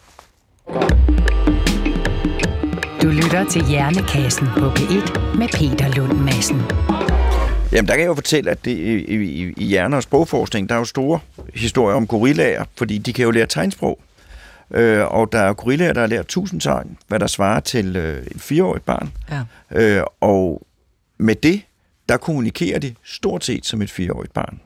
Du lytter til Hjernekassen på P1 med Peter Lund Madsen. Jamen, der kan jeg jo fortælle, at det i hjerne- og sprogforskning, der er jo store historier om gorillaer, fordi de kan jo lære tegnsprog. Og der er gorillaer, der har lært 1000 tegn, hvad der svarer til et 4-årigt barn. Ja. Og med det, der kommunikerer de stort set som et 4-årigt barn.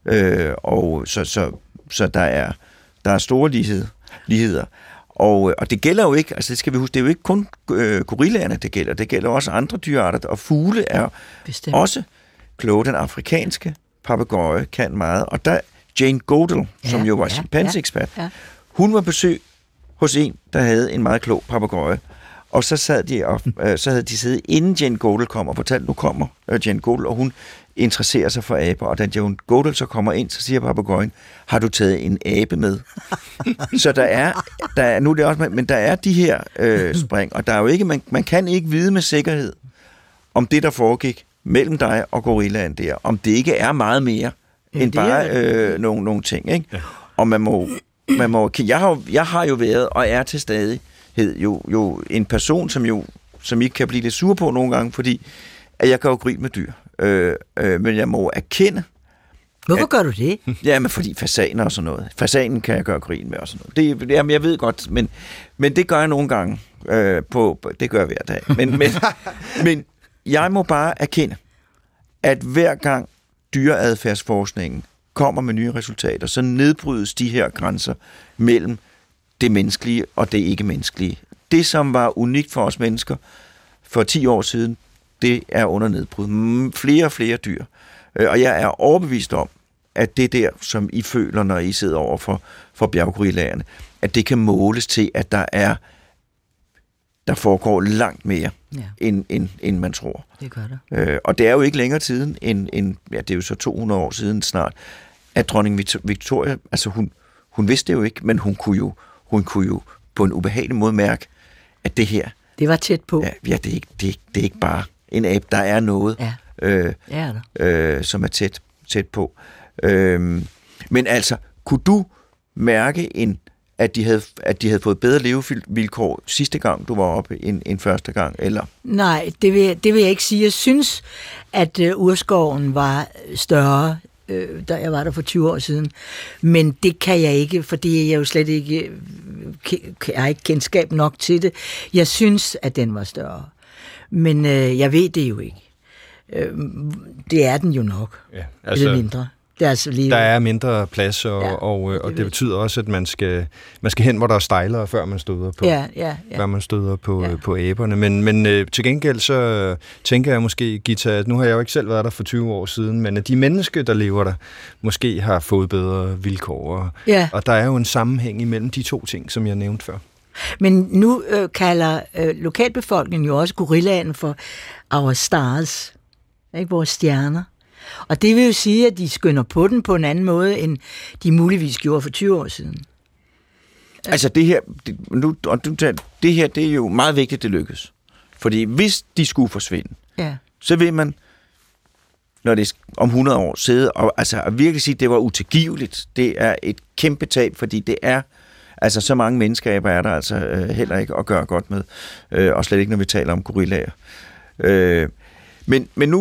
Og så der er store ligheder. Og det gælder jo ikke, altså det skal vi huske, det er jo ikke kun gorillaerne, det gælder også andre dyrearter, og fugle er bestemt også kloge. Den afrikanske papegøje kan meget, og der Jane Goodall, som jo var chimpanseekspert, hun var besøg hos en, der havde en meget klog papegøje, og så sad de og så havde de siddet inden Jane Goodall kom og fortalte, nu kommer Jane Goodall, og hun interesserer sig for aber, og da Jane Goodall så kommer ind, så siger papegøjen, har du taget en abe med? Så der er nu er det også, men der er de her spring, og der er jo ikke, man kan ikke vide med sikkerhed, om det, der foregik mellem dig og gorillaen der, om det ikke er meget mere end bare nogle ting, ikke? Ja. Og man må jeg har jo været og er til stadighed jo en person, som ikke kan blive lidt sur på nogle gange, fordi at jeg kan jo grine med dyr. Men jeg må erkende. Hvorfor gør du det? Jamen, fordi fasaner og sådan noget. Fasanen kan jeg gøre grin med og sådan noget. Jamen, jeg ved godt, men det gør jeg nogle gange. Det gør jeg hver dag. Men jeg må bare erkende, at hver gang dyreadfærdsforskningen kommer med nye resultater, så nedbrydes de her grænser mellem det menneskelige og det ikke-menneskelige. Det, som var unikt for os mennesker for 10 år siden, det er under nedbrud. Flere og flere dyr. Og jeg er overbevist om, at det der, som I føler, når I sidder over for bjerggorillaerne, at det kan måles til, at der foregår langt mere, end man tror. Det gør det. Og det er jo ikke længere siden, det er jo så 200 år siden snart, at dronning Victoria, altså hun vidste det jo ikke, men hun kunne jo på en ubehagelig måde mærke, at det her... Det var tæt på. Ja, det er ikke bare en abe, der er noget, som er tæt på. Men altså, kunne du mærke at de havde fået bedre levevilkår sidste gang, du var oppe, end første gang, eller? Nej, det vil jeg ikke sige. Jeg synes, at urskoven var større, da jeg var der for 20 år siden. Men det kan jeg ikke, fordi jeg jo slet ikke har ikke kendskab nok til det. Jeg synes, at den var større. Men jeg ved det jo ikke. Det er den jo nok. Ja, altså, eller mindre. Der er mindre plads, og det betyder også, at man skal hen, hvor der er stejlere, før man støder på, før man støder på æberne. Men til gengæld så tænker jeg måske, Gita, at nu har jeg jo ikke selv været der for 20 år siden, men at de mennesker, der lever der, måske har fået bedre vilkår. Og der er jo en sammenhæng imellem de to ting, som jeg nævnte før. Men nu kalder lokalbefolkningen jo også gorillaen for our stars, ikke, vores stjerner. Og det vil jo sige, at de skynder på den på en anden måde, end de muligvis gjorde for 20 år siden. Altså det her, det er jo meget vigtigt, det lykkes. Fordi hvis de skulle forsvinde, så vil man, når det er om 100 år, sidde og virkelig sige, at det var utilgiveligt. Det er et kæmpe tab, fordi det er, altså så mange menneskeaber er der altså heller ikke at gøre godt med. Og slet ikke, når vi taler om gorillaer. Men nu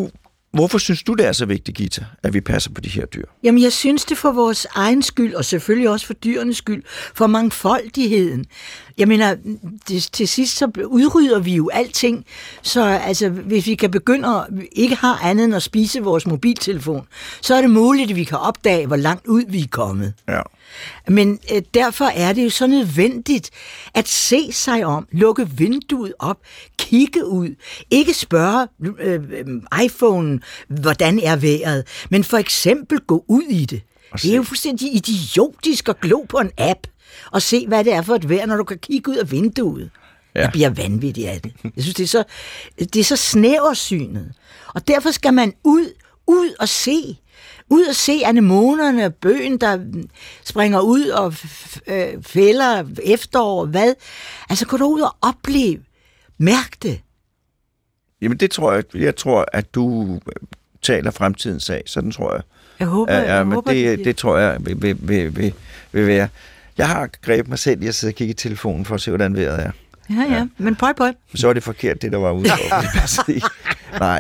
Hvorfor synes du, det er så vigtigt, Gita, at vi passer på de her dyr? Jamen, jeg synes det for vores egen skyld, og selvfølgelig også for dyrenes skyld, for mangfoldigheden. Jeg mener, til sidst så udrydder vi jo alting, så altså, hvis vi kan begynde at ikke have andet end at spise vores mobiltelefon, så er det muligt, at vi kan opdage, hvor langt ud vi er kommet. Ja. Men derfor er det jo så nødvendigt at se sig om, lukke vinduet op, kigge ud, ikke spørge iPhone, hvordan er vejret, men for eksempel gå ud i det. Det er jo fuldstændig idiotisk at glo på en app og se, hvad det er for et vejr, når du kan kigge ud af vinduet. Ja. Jeg bliver vanvittig af det. Jeg synes, det er så snæversynet. Og derfor skal man ud og se. Ud og se anemonerne, bøgen, der springer ud og fælder efterår, hvad? Altså, gå ud og opleve. Mærk det. Jamen, det tror jeg tror, at du taler fremtidens sag. Sådan tror jeg. Jeg håber, det tror jeg vil være. Jeg har grebet mig selv i at sidde og kigge i telefonen for at se, hvordan vejret er. Ja. Men pøj. Så er det forkert, det der var ude over. Nej,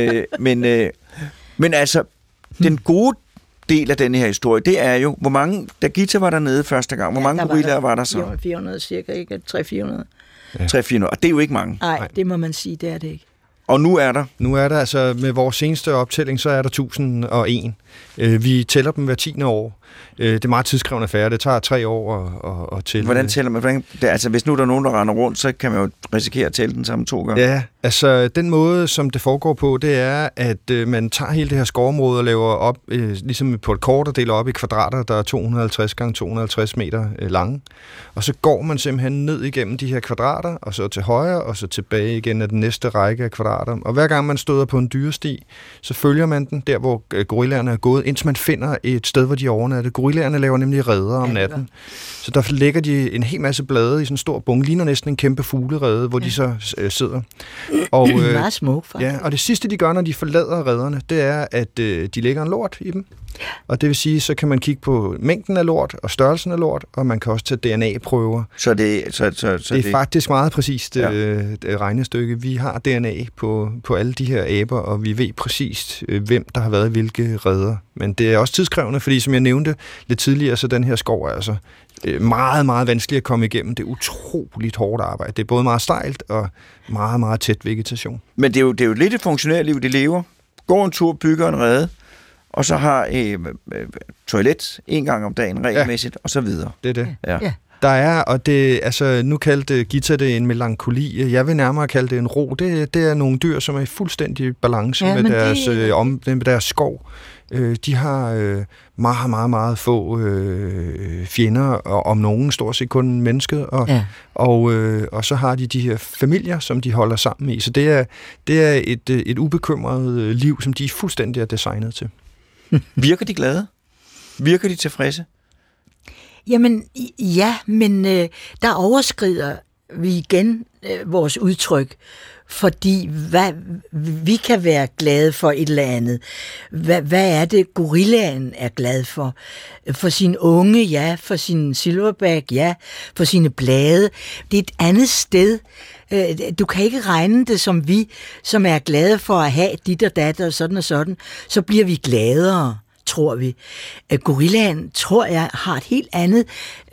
men altså, den gode del af denne her historie, det er jo, hvor mange, da Gita var dernede første gang, hvor mange gorillaer var der så? 400 cirka, ikke? 300-400. Ja. 300-400, og det er jo ikke mange. Nej, det må man sige, det er det ikke. Og nu er der? Nu er der altså, med vores seneste optælling, så er der 1001. Vi tæller dem hver 10. år. Det er meget tidskrævende affære. Det tager 3 år at tælle. Hvordan tæller man? Altså, hvis nu der er nogen, der render rundt, så kan man jo risikere at tælle den sammen 2 gange. Ja, altså den måde, som det foregår på, det er, at man tager hele det her skovområde og laver op, ligesom på et kort, og deler op i kvadrater, der er 250 x 250 meter lange. Og så går man simpelthen ned igennem de her kvadrater, og så til højre, og så tilbage igen af den næste række af kvadrater. Og hver gang man støder på en dyresti, så følger man den der, hvor gorillaerne er gået, indtil man finder et sted, hvor de overnatter. Gorillaerne laver nemlig reder om natten. Så der lægger de en hel masse blade i sådan en stor bunke, ligner næsten en kæmpe fuglerede, hvor de så sidder. Og, meget smuk, faktisk. Ja, og det sidste, de gør, når de forlader rederne, det er, at de lægger en lort i dem. Og det vil sige, så kan man kigge på mængden af lort og størrelsen af lort, og man kan også tage DNA-prøver. Så det er faktisk meget præcist regnestykke. Vi har DNA på alle de her aber, og vi ved præcist, hvem der har været i hvilke reder. Men det er også tidskrævende, fordi som jeg nævnte lidt tidligere, så den her skov er altså meget, meget vanskelig at komme igennem. Det er utroligt hårdt arbejde. Det er både meget stejlt og meget, meget tæt vegetation. Men det er jo lidt et funktionært liv, de lever. Går en tur, bygger en rede, og så har toilet 1 gang om dagen regelmæssigt, og så videre. Det er det. Ja. Der er, og det, altså nu kaldte Gita det en melankoli. Jeg vil nærmere kalde det en ro. Det er nogle dyr, som er i fuldstændig balance med deres skov. De har meget, meget, meget få fjender, og om nogen stort set kun mennesket, og så har de her familier, som de holder sammen i. Så det er et ubekymret liv, som de fuldstændig er designet til. Virker de glade? Virker de tilfredse? Jamen, ja, men der overskrider vi igen vores udtryk, fordi vi kan være glade for et eller andet. Hvad er det, gorillaen er glad for? For sin unge, ja. For sin silverback, ja. For sine blade. Det er et andet sted. Du kan ikke regne det som vi, som er glade for at have dit og dat og sådan og sådan. Så bliver vi gladere, tror vi. Gorillaen, tror jeg, har et helt andet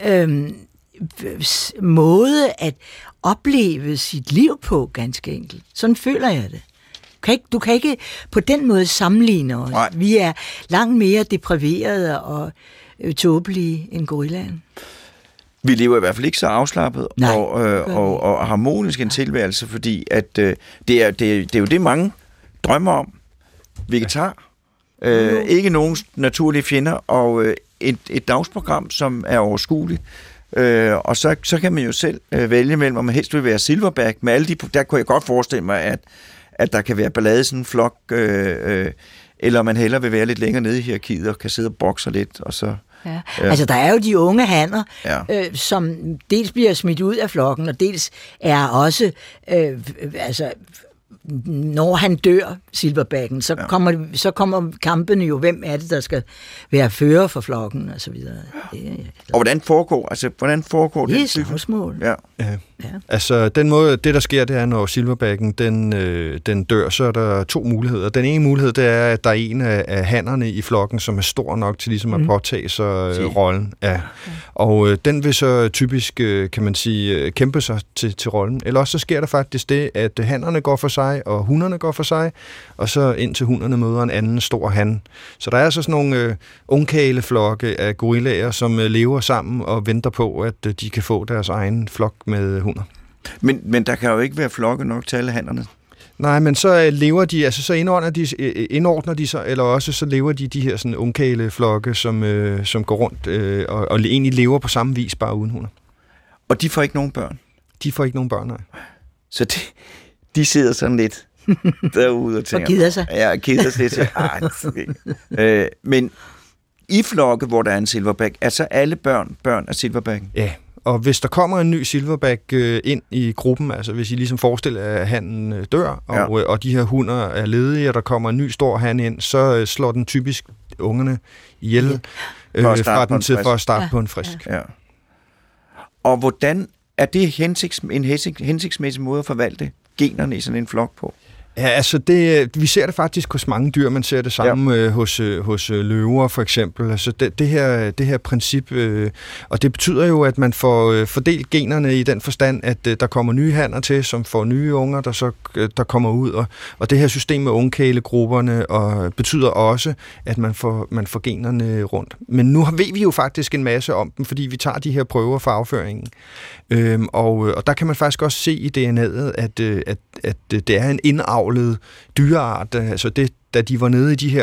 måde at opleve sit liv på, ganske enkelt. Sådan føler jeg det. Du kan ikke på den måde sammenligne os. Nej. Vi er langt mere depriverede og tåbelige end gorillaen. Vi lever i hvert fald ikke så afslappet og harmonisk en tilværelse, fordi at det er jo det, mange drømmer om. Vegetar, ikke nogen naturlige fjender, og et dagsprogram, som er overskueligt. Og så kan man jo selv vælge mellem, om man helst vil være silverback med alle de. Der kunne jeg godt forestille mig, at der kan være ballade sådan en flok, eller man hellere vil være lidt længere nede i hierarkiet og kan sidde og bokse lidt, og så. Ja. Altså, der er jo de unge hanner, som dels bliver smidt ud af flokken, og dels er også når han dør, Silverbacken, så kommer kampene jo, hvem er det, der skal være fører for flokken, og så videre. Og hvordan foregår det? den er slagsmål. Ja. Altså, den måde, det der sker, det er, når Silverbacken, den dør, så er der 2 muligheder. Den ene mulighed, det er, at der er en af hannerne i flokken, som er stor nok til ligesom at påtage sig rollen. Ja. Og den vil så typisk, kan man sige, kæmpe sig til rollen. Eller også så sker der faktisk det, at hannerne går for sig, og hunderne går for sig, og så indtil hunderne møder en anden stor han. Så der er altså sådan nogle ungkarleflokke af gorillaer, som lever sammen og venter på, at de kan få deres egen flok med hunder. Men der kan jo ikke være flokke nok til alle hannerne. Nej, men så lever de, altså så indordner de sig, eller også så lever de her sådan ungkarleflokke, som går rundt og egentlig lever på samme vis, bare uden hunder. Og de får ikke nogen børn? De får ikke nogen børn, nej. Så de sidder sådan lidt derude og tænker... Og gider sig. Ja, gider sig lidt. Men i flokke, hvor der er en silverback, er så alle børn af silverbacken? Ja, og hvis der kommer en ny silverback ind i gruppen, altså hvis I ligesom forestiller, at hannen dør, og de her hunder er ledige, og der kommer en ny stor han ind, så slår den typisk ungerne ihjel fra den til for at starte på en frisk. Ja. Og hvordan er det en hensigtsmæssig måde at forvalte generne i sådan en flok på? Ja, altså vi ser det faktisk hos mange dyr. Man ser det samme hos løver for eksempel. Altså det her princip, og det betyder jo, at man får fordelt generne i den forstand, at der kommer nye hanner til, som får nye unger, der kommer ud. Og det her system med ungkarlegrupperne og betyder også, at man får generne rundt. Men nu ved vi jo faktisk en masse om dem, fordi vi tager de her prøver for afføringen. Og der kan man faktisk også se i DNA'et, at det er en indavlet dyreart. Altså da de var nede i de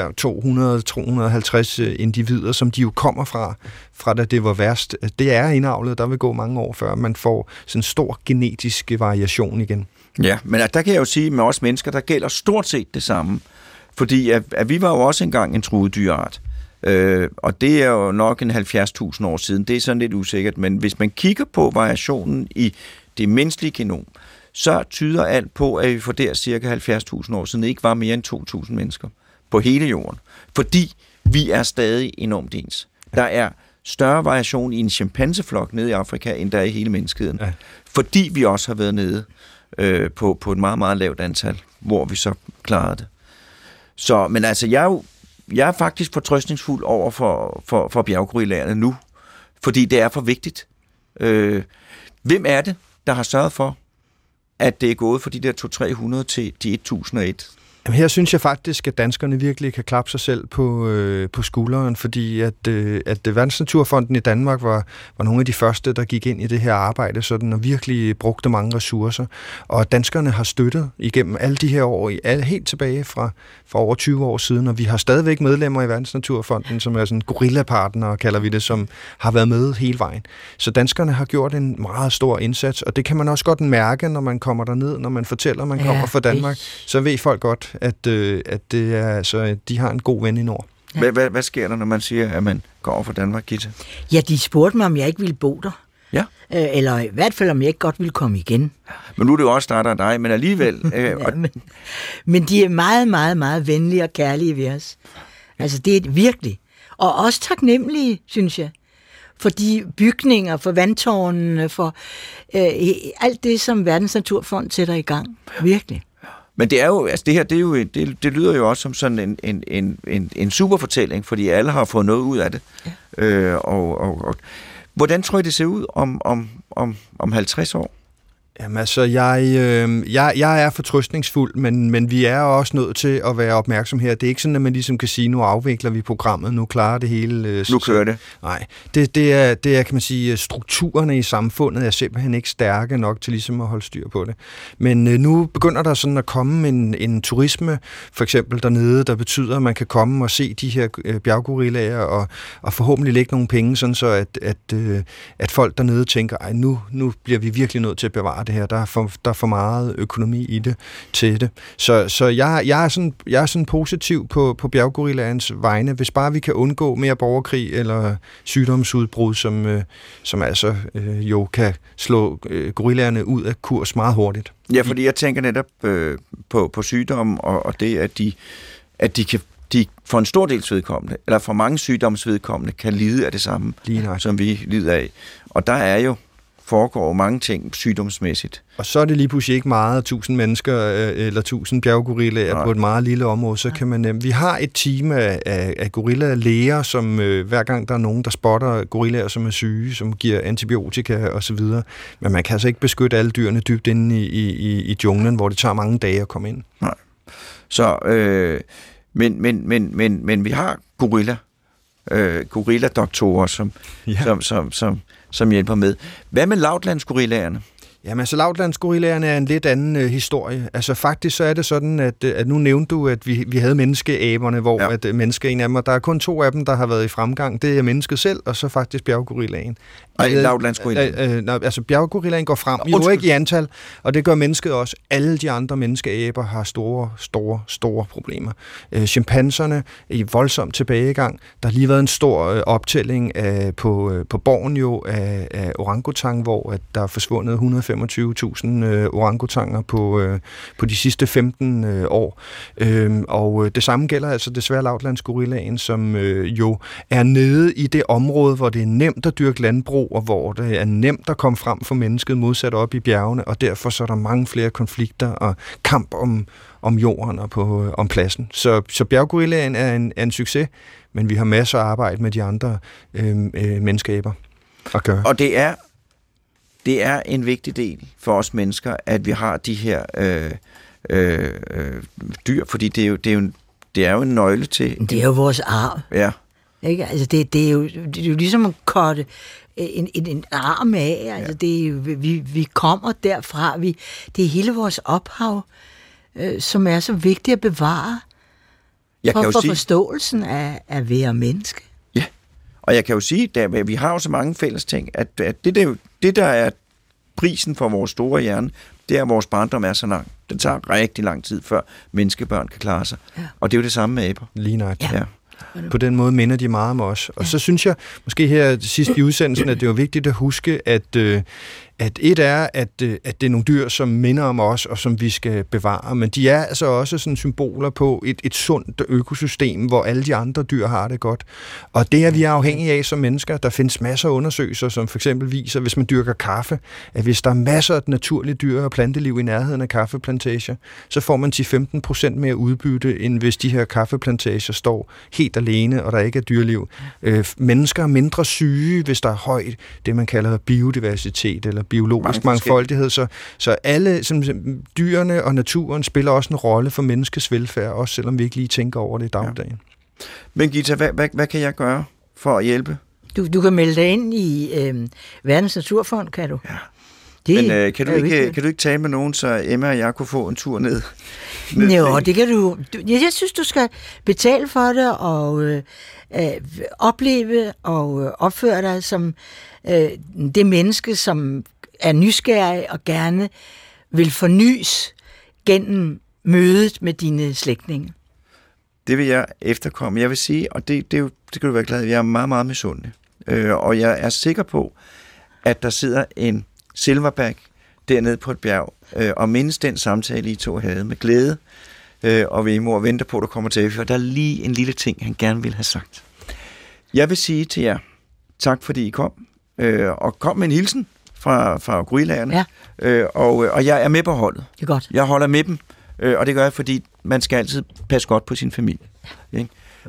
her 200-250 individer, som de jo kommer fra da det var værst. Det er indavlet, der vil gå mange år før man får sådan en stor genetisk variation igen. Ja, men der kan jeg jo sige, med os mennesker, der gælder stort set det samme. Fordi at vi var jo også engang en truet dyreart. Og det er jo nok en 70.000 år siden. Det er sådan lidt usikkert, men hvis man kigger på variationen i det menneskelige genom, så tyder alt på, at vi for der cirka 70.000 år siden ikke var mere end 2.000 mennesker på hele jorden. Fordi vi er stadig enormt ens. Der er større variation i en chimpanseflok nede i Afrika, end der er i hele menneskeheden. Ja. Fordi vi også har været nede på et meget, meget lavt antal, hvor vi så klarede det. Så, men altså, jeg er faktisk fortrøstningsfuld over for bjerggorillaerne nu, fordi det er for vigtigt. Hvem er det, der har sørget for, at det er gået fra de der 200-300 til de 1001? Jamen her synes jeg faktisk, at danskerne virkelig kan klappe sig selv på skulderen, fordi at Verdensnaturfonden i Danmark var nogle af de første, der gik ind i det her arbejde sådan, og virkelig brugte mange ressourcer. Og danskerne har støttet igennem alle de her år, helt tilbage fra over 20 år siden, og vi har stadigvæk medlemmer i Verdensnaturfonden, som er sådan gorilla-partner, kalder vi det, som har været med hele vejen. Så danskerne har gjort en meget stor indsats, og det kan man også godt mærke, når man kommer derned, når man fortæller, at man kommer fra Danmark, så ved folk godt, at det er, altså, de har en god ven i nord. Ja. Hvad sker der, når man siger, at man går over fra Danmark, Gitte? Ja, de spurgte mig, om jeg ikke ville bo der. Ja. Eller i hvert fald, om jeg ikke godt ville komme igen. Men nu er det jo også starter af dig, men alligevel... men de er meget, meget, meget venlige og kærlige ved os. Altså, det er virkelig. Og også taknemmelige, synes jeg. For de bygninger, for vandtårnene, for alt det, som Verdensnaturfond sætter i gang. Virkelig. Men det er jo, altså det her, det lyder jo også som sådan en superfortælling, fordi alle har fået noget ud af det. Ja. Og hvordan tror I, det ser ud om 50 år? Jamen altså, jeg er fortrøstningsfuld, men vi er også nødt til at være opmærksom her. Det er ikke sådan, at man ligesom kan sige, nu afvikler vi programmet, nu klarer det hele. Nu kører det. Nej, det er, kan man sige, strukturerne i samfundet er simpelthen ikke stærke nok til ligesom at holde styr på det. Men nu begynder der sådan at komme en turisme, for eksempel dernede, der betyder, at man kan komme og se de her bjerggorillaer og forhåbentlig lægge nogle penge, sådan så at folk dernede tænker, nu bliver vi virkelig nødt til at bevare det her. Der er for meget økonomi i det til det. Så jeg er sådan positiv på bjerggorillaens vegne, hvis bare vi kan undgå mere borgerkrig eller sygdomsudbrud, som altså jo kan slå gorillaerne ud af kurs meget hurtigt. Ja, fordi jeg tænker netop på sygdomme og det, at de for en stor dels vedkommende, eller for mange sygdomsvedkommende, kan lide af det samme, som vi lider af. Og der foregår mange ting sygdomsmæssigt. Og så er det lige pludselig ikke meget 1000 mennesker eller 1000 bjerggorillaer på et meget lille område. Så kan man vi har et team af gorillalæger, som hver gang der er nogen, der spotter gorillaer, som er syge, som giver antibiotika osv. Men man kan altså ikke beskytte alle dyrene dybt inde i junglen, hvor det tager mange dage at komme ind. Nej. Så men vi har gorilladoktorer, som hjælper med. Hvad med lavlandsgorillaerne? Jamen altså, lavlandsgorillaerne er en lidt anden historie. Altså faktisk så er det sådan, at nu nævnte du, at vi havde menneskeaberne, hvor at mennesker en af dem, og der er kun 2 af dem, der har været i fremgang. Det er mennesket selv, og så faktisk bjerggorillaen. Lavlandsgorillaen? Altså bjerggorillaen går frem, jo ikke i antal, og det gør mennesket også. Alle de andre menneskeaber har store problemer. Chimpanserne er i voldsom tilbagegang. Der har lige været en stor optælling på Borneo af orangutang, hvor at der er forsvundet 125.000 orangutanger på de sidste 15 år. Og det samme gælder altså desværre lavlandsgorillaen, som jo er nede i det område, hvor det er nemt at dyrke landbrug, og hvor det er nemt at komme frem for mennesket, modsat op i bjergene, og derfor så er der mange flere konflikter og kamp om jorden og om pladsen. Så bjerggorillaen er en succes, men vi har masser af arbejde med de andre menneskeaber at gøre. Og det er en vigtig del for os mennesker, at vi har de her dyr, fordi det er jo en nøgle til... Det er jo vores arv. Ja. Ikke? Altså det er jo ligesom at korte en arm af. Altså det er jo, vi kommer derfra. Det er hele vores ophav, som er så vigtigt at bevare for forståelsen af at være menneske. Ja, og jeg kan jo sige, at vi har jo så mange fælles ting, at det der er prisen for vores store hjerne, det er, at vores barndom er så lang. Det tager rigtig lang tid, før menneskebørn kan klare sig. Ja. Og det er jo det samme med aber. Lige nok. Ja. På den måde minder de meget om os. Og så synes jeg, måske her sidst i udsendelsen, at det er vigtigt at huske, at et er, at det er nogle dyr, som minder om os, og som vi skal bevare, men de er altså også sådan symboler på et sundt økosystem, hvor alle de andre dyr har det godt. Og det er vi afhængige af som mennesker. Der findes masser af undersøgelser, som for eksempel viser, hvis man dyrker kaffe, at hvis der er masser af naturlige dyr og planteliv i nærheden af kaffeplantager, så får man 10-15% mere udbytte, end hvis de her kaffeplantager står helt alene, og der ikke er dyreliv. Mennesker er mindre syge, hvis der er højt, det man kalder biodiversitet, eller biologisk mangfoldighed, så alle dyrene og naturen spiller også en rolle for menneskets velfærd, også selvom vi ikke lige tænker over det i dagligdagen. Ja. Men Gita, hvad kan jeg gøre for at hjælpe? Du kan melde dig ind i Verdens Naturfond, kan du? Ja. Men kan du ikke tale med nogen, så Emma og jeg kunne få en tur ned? Jo, det kan du. Jeg synes, du skal betale for det og opleve og opføre dig som det menneske, som er nysgerrig og gerne vil fornys gennem mødet med dine slægtninge. Det vil jeg efterkomme. Jeg vil sige, og det kan du være glad, jeg er meget, meget misundelig. Og jeg er sikker på, at der sidder en silverback dernede på et bjerg, og mindes den samtale, I to havde med glæde, og vi må vente på, at du kommer til, for der er lige en lille ting, han gerne vil have sagt. Jeg vil sige til jer, tak fordi I kom, og kom med en hilsen fra gorillaerne, og jeg er med på holdet. Det er godt. Jeg holder med dem, og det gør jeg, fordi man skal altid passe godt på sin familie. Ja.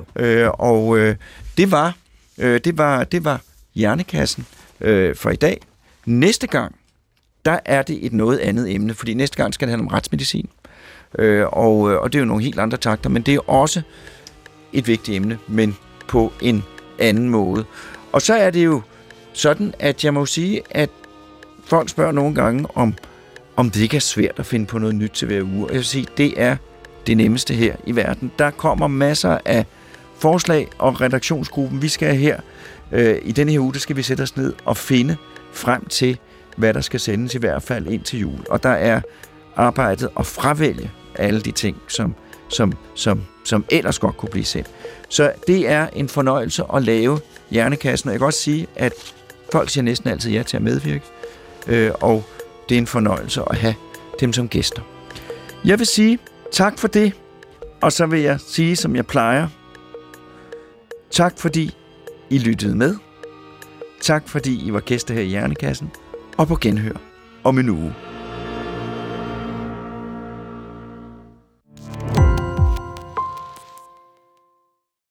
Det var Hjernekassen for i dag. Næste gang, der er det et noget andet emne, fordi næste gang skal det handle om retsmedicin. Og det er jo nogle helt andre takter, men det er også et vigtigt emne, men på en anden måde. Og så er det jo sådan, at jeg må sige, at folk spørger nogle gange, om det ikke er svært at finde på noget nyt til hver uge. Og jeg vil sige, det er det nemmeste her i verden. Der kommer masser af forslag, og redaktionsgruppen, vi skal her i denne her uge, der skal vi sætte os ned og finde frem til hvad der skal sendes i hvert fald ind til jul. Og der er arbejdet at fravælge alle de ting, som ellers godt kunne blive sendt. Så det er en fornøjelse at lave Hjernekassen, og jeg kan også sige, at folk siger næsten altid ja til at medvirke, og det er en fornøjelse at have dem som gæster. Jeg vil sige tak for det, og så vil jeg sige, som jeg plejer, tak fordi I lyttede med. Tak fordi I var gæster her i Hjernekassen, og på genhør om en uge.